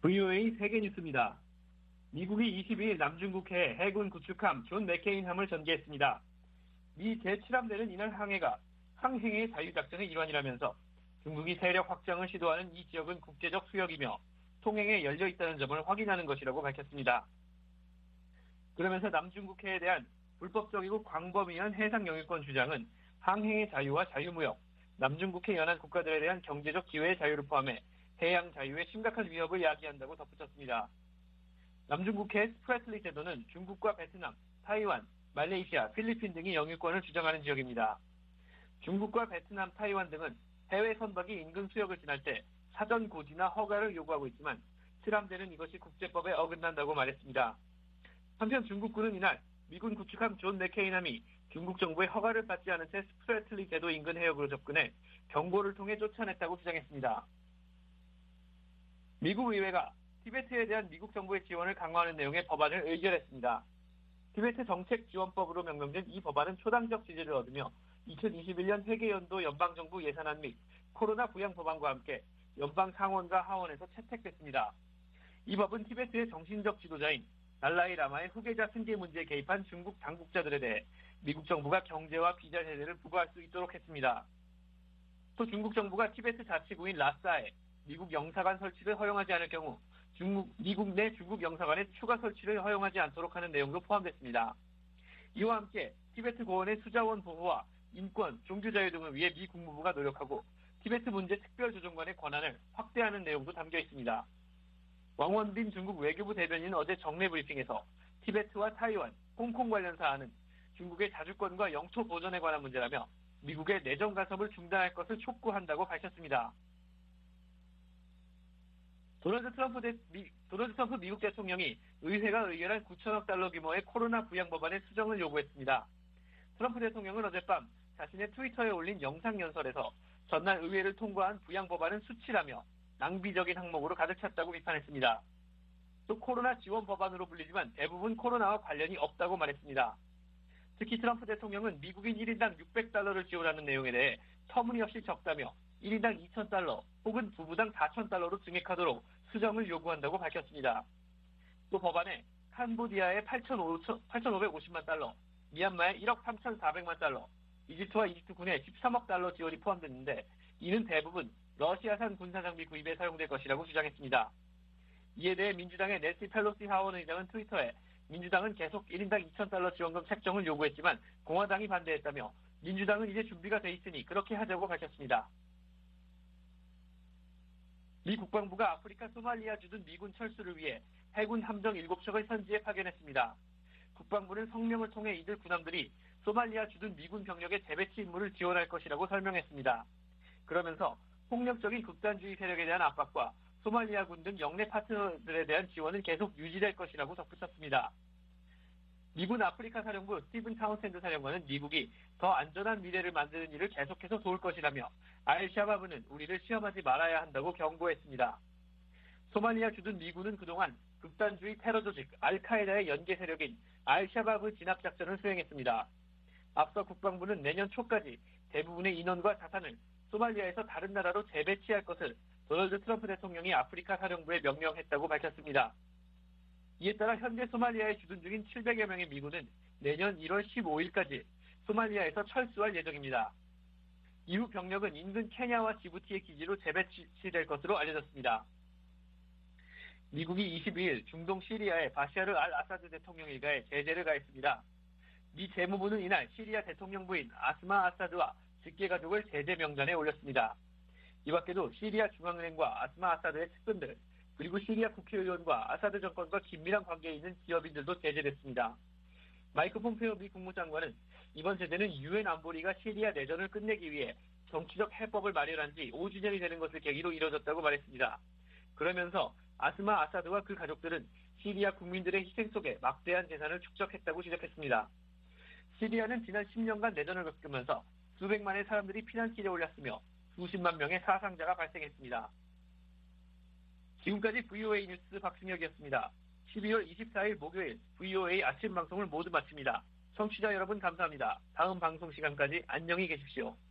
E: VOA 세계 뉴스입니다. 미국이 22일 남중국해에 해군 구축함 존 맥케인함을 전개했습니다. 미 제7함대는 이날 항해의 자유작전의 일환이라면서 중국이 세력 확장을 시도하는 이 지역은 국제적 수역이며 통행에 열려 있다는 점을 확인하는 것이라고 밝혔습니다. 그러면서 남중국해에 대한 불법적이고 광범위한 해상 영유권 주장은 항해의 자유와 자유무역, 남중국해 연안 국가들에 대한 경제적 기회의 자유를 포함해 해양 자유에 심각한 위협을 야기한다고 덧붙였습니다. 남중국해의 스프래틀리 제도는 중국과 베트남, 타이완, 말레이시아, 필리핀 등이 영유권을 주장하는 지역입니다. 중국과 베트남, 타이완 등은 해외 선박이 인근 수역을 지날 때 사전 고지나 허가를 요구하고 있지만 칠함대는 이것이 국제법에 어긋난다고 말했습니다. 한편 중국군은 이날 미군 구축함 존 맥케인함이 중국 정부의 허가를 받지 않은 채 스프래틀리 제도 인근 해역으로 접근해 경보를 통해 쫓아냈다고 주장했습니다. 미국 의회가 티베트에 대한 미국 정부의 지원을 강화하는 내용의 법안을 의결했습니다. 티베트 정책지원법으로 명명된 이 법안은 초당적 지지를 얻으며 2021년 회계연도 연방정부 예산안 및 코로나 부양 법안과 함께 연방 상원과 하원에서 채택됐습니다. 이 법은 티베트의 정신적 지도자인 달라이 라마의 후계자 승계 문제에 개입한 중국 당국자들에 대해 미국 정부가 경제와 비자 제재를 부과할 수 있도록 했습니다. 또 중국 정부가 티베트 자치구인 라싸에 미국 영사관 설치를 허용하지 않을 경우 미국 내 중국 영사관의 추가 설치를 허용하지 않도록 하는 내용도 포함됐습니다. 이와 함께 티베트 고원의 수자원 보호와 인권, 종교 자유 등을 위해 미 국무부가 노력하고 티베트 문제 특별조정관의 권한을 확대하는 내용도 담겨 있습니다. 왕원빈 중국 외교부 대변인은 어제 정례 브리핑에서 티베트와 타이완, 홍콩 관련 사안은 중국의 자주권과 영토 보존에 관한 문제라며 미국의 내정 간섭을 중단할 것을 촉구한다고 밝혔습니다. 도널드 트럼프 미국 대통령이 의회가 의결한 9천억 달러 규모의 코로나 부양 법안의 수정을 요구했습니다. 트럼프 대통령은 어젯밤 자신의 트위터에 올린 영상연설에서 전날 의회를 통과한 부양 법안은 수치라며 낭비적인 항목으로 가득 찼다고 비판했습니다. 또 코로나 지원 법안으로 불리지만 대부분 코로나와 관련이 없다고 말했습니다. 특히 트럼프 대통령은 미국인 1인당 600달러를 지원하는 내용에 대해 터무니없이 적다며 1인당 2,000달러 혹은 부부당 4,000달러로 증액하도록 수정을 요구한다고 밝혔습니다. 또 법안에 캄보디아의 8,550만 달러, 미얀마의 1억 3,400만 달러, 이집트와 이집트군의 13억 달러 지원이 포함됐는데 이는 대부분 러시아산 군사장비 구입에 사용될 것이라고 주장했습니다. 이에 대해 민주당의 낸시 펠로시 하원의장은 트위터에 민주당은 계속 1인당 2,000달러 지원금 책정을 요구했지만 공화당이 반대했다며 민주당은 이제 준비가 돼 있으니 그렇게 하자고 밝혔습니다. 미 국방부가 아프리카 소말리아 주둔 미군 철수를 위해 해군 함정 7척을 현지에 파견했습니다. 국방부는 성명을 통해 이들 군함들이 소말리아 주둔 미군 병력의 재배치 임무를 지원할 것이라고 설명했습니다. 그러면서 폭력적인 극단주의 세력에 대한 압박과 소말리아군 등 영내 파트너들에 대한 지원은 계속 유지될 것이라고 덧붙였습니다. 미군 아프리카 사령부 스티븐 타운센드 사령관은 미국이 더 안전한 미래를 만드는 일을 계속해서 도울 것이라며 알샤바브는 우리를 시험하지 말아야 한다고 경고했습니다. 소말리아 주둔 미군은 그동안 극단주의 테러 조직 알카에다의 연계 세력인 알샤바브 진압작전을 수행했습니다. 앞서 국방부는 내년 초까지 대부분의 인원과 자산을 소말리아에서 다른 나라로 재배치할 것을 도널드 트럼프 대통령이 아프리카 사령부에 명령했다고 밝혔습니다. 이에 따라 현재 소말리아에 주둔 중인 700여 명의 미군은 내년 1월 15일까지 소말리아에서 철수할 예정입니다. 이후 병력은 인근 케냐와 지부티의 기지로 재배치될 것으로 알려졌습니다. 미국이 22일 중동 시리아의 바샤르 알 아사드 대통령 일가에 제재를 가했습니다. 미 재무부는 이날 시리아 대통령 부인 아스마 아사드와 직계 가족을 제재 명단에 올렸습니다. 이 밖에도 시리아 중앙은행과 아스마 아사드의 측근들, 그리고 시리아 국회의원과 아사드 정권과 긴밀한 관계에 있는 기업인들도 제재됐습니다. 마이크 폼페오 미 국무장관은 이번 제재는 유엔 안보리가 시리아 내전을 끝내기 위해 정치적 해법을 마련한 지 5주년이 되는 것을 계기로 이뤄졌다고 말했습니다. 그러면서 아스마 아사드와 그 가족들은 시리아 국민들의 희생 속에 막대한 재산을 축적했다고 지적했습니다. 시리아는 지난 10년간 내전을 겪으면서 수백만의 사람들이 피난길에 올랐으며 수십만 명의 사상자가 발생했습니다. 지금까지 VOA 뉴스 박승혁이었습니다. 12월 24일 목요일 VOA 아침 방송을 모두 마칩니다. 청취자 여러분 감사합니다. 다음 방송 시간까지 안녕히 계십시오.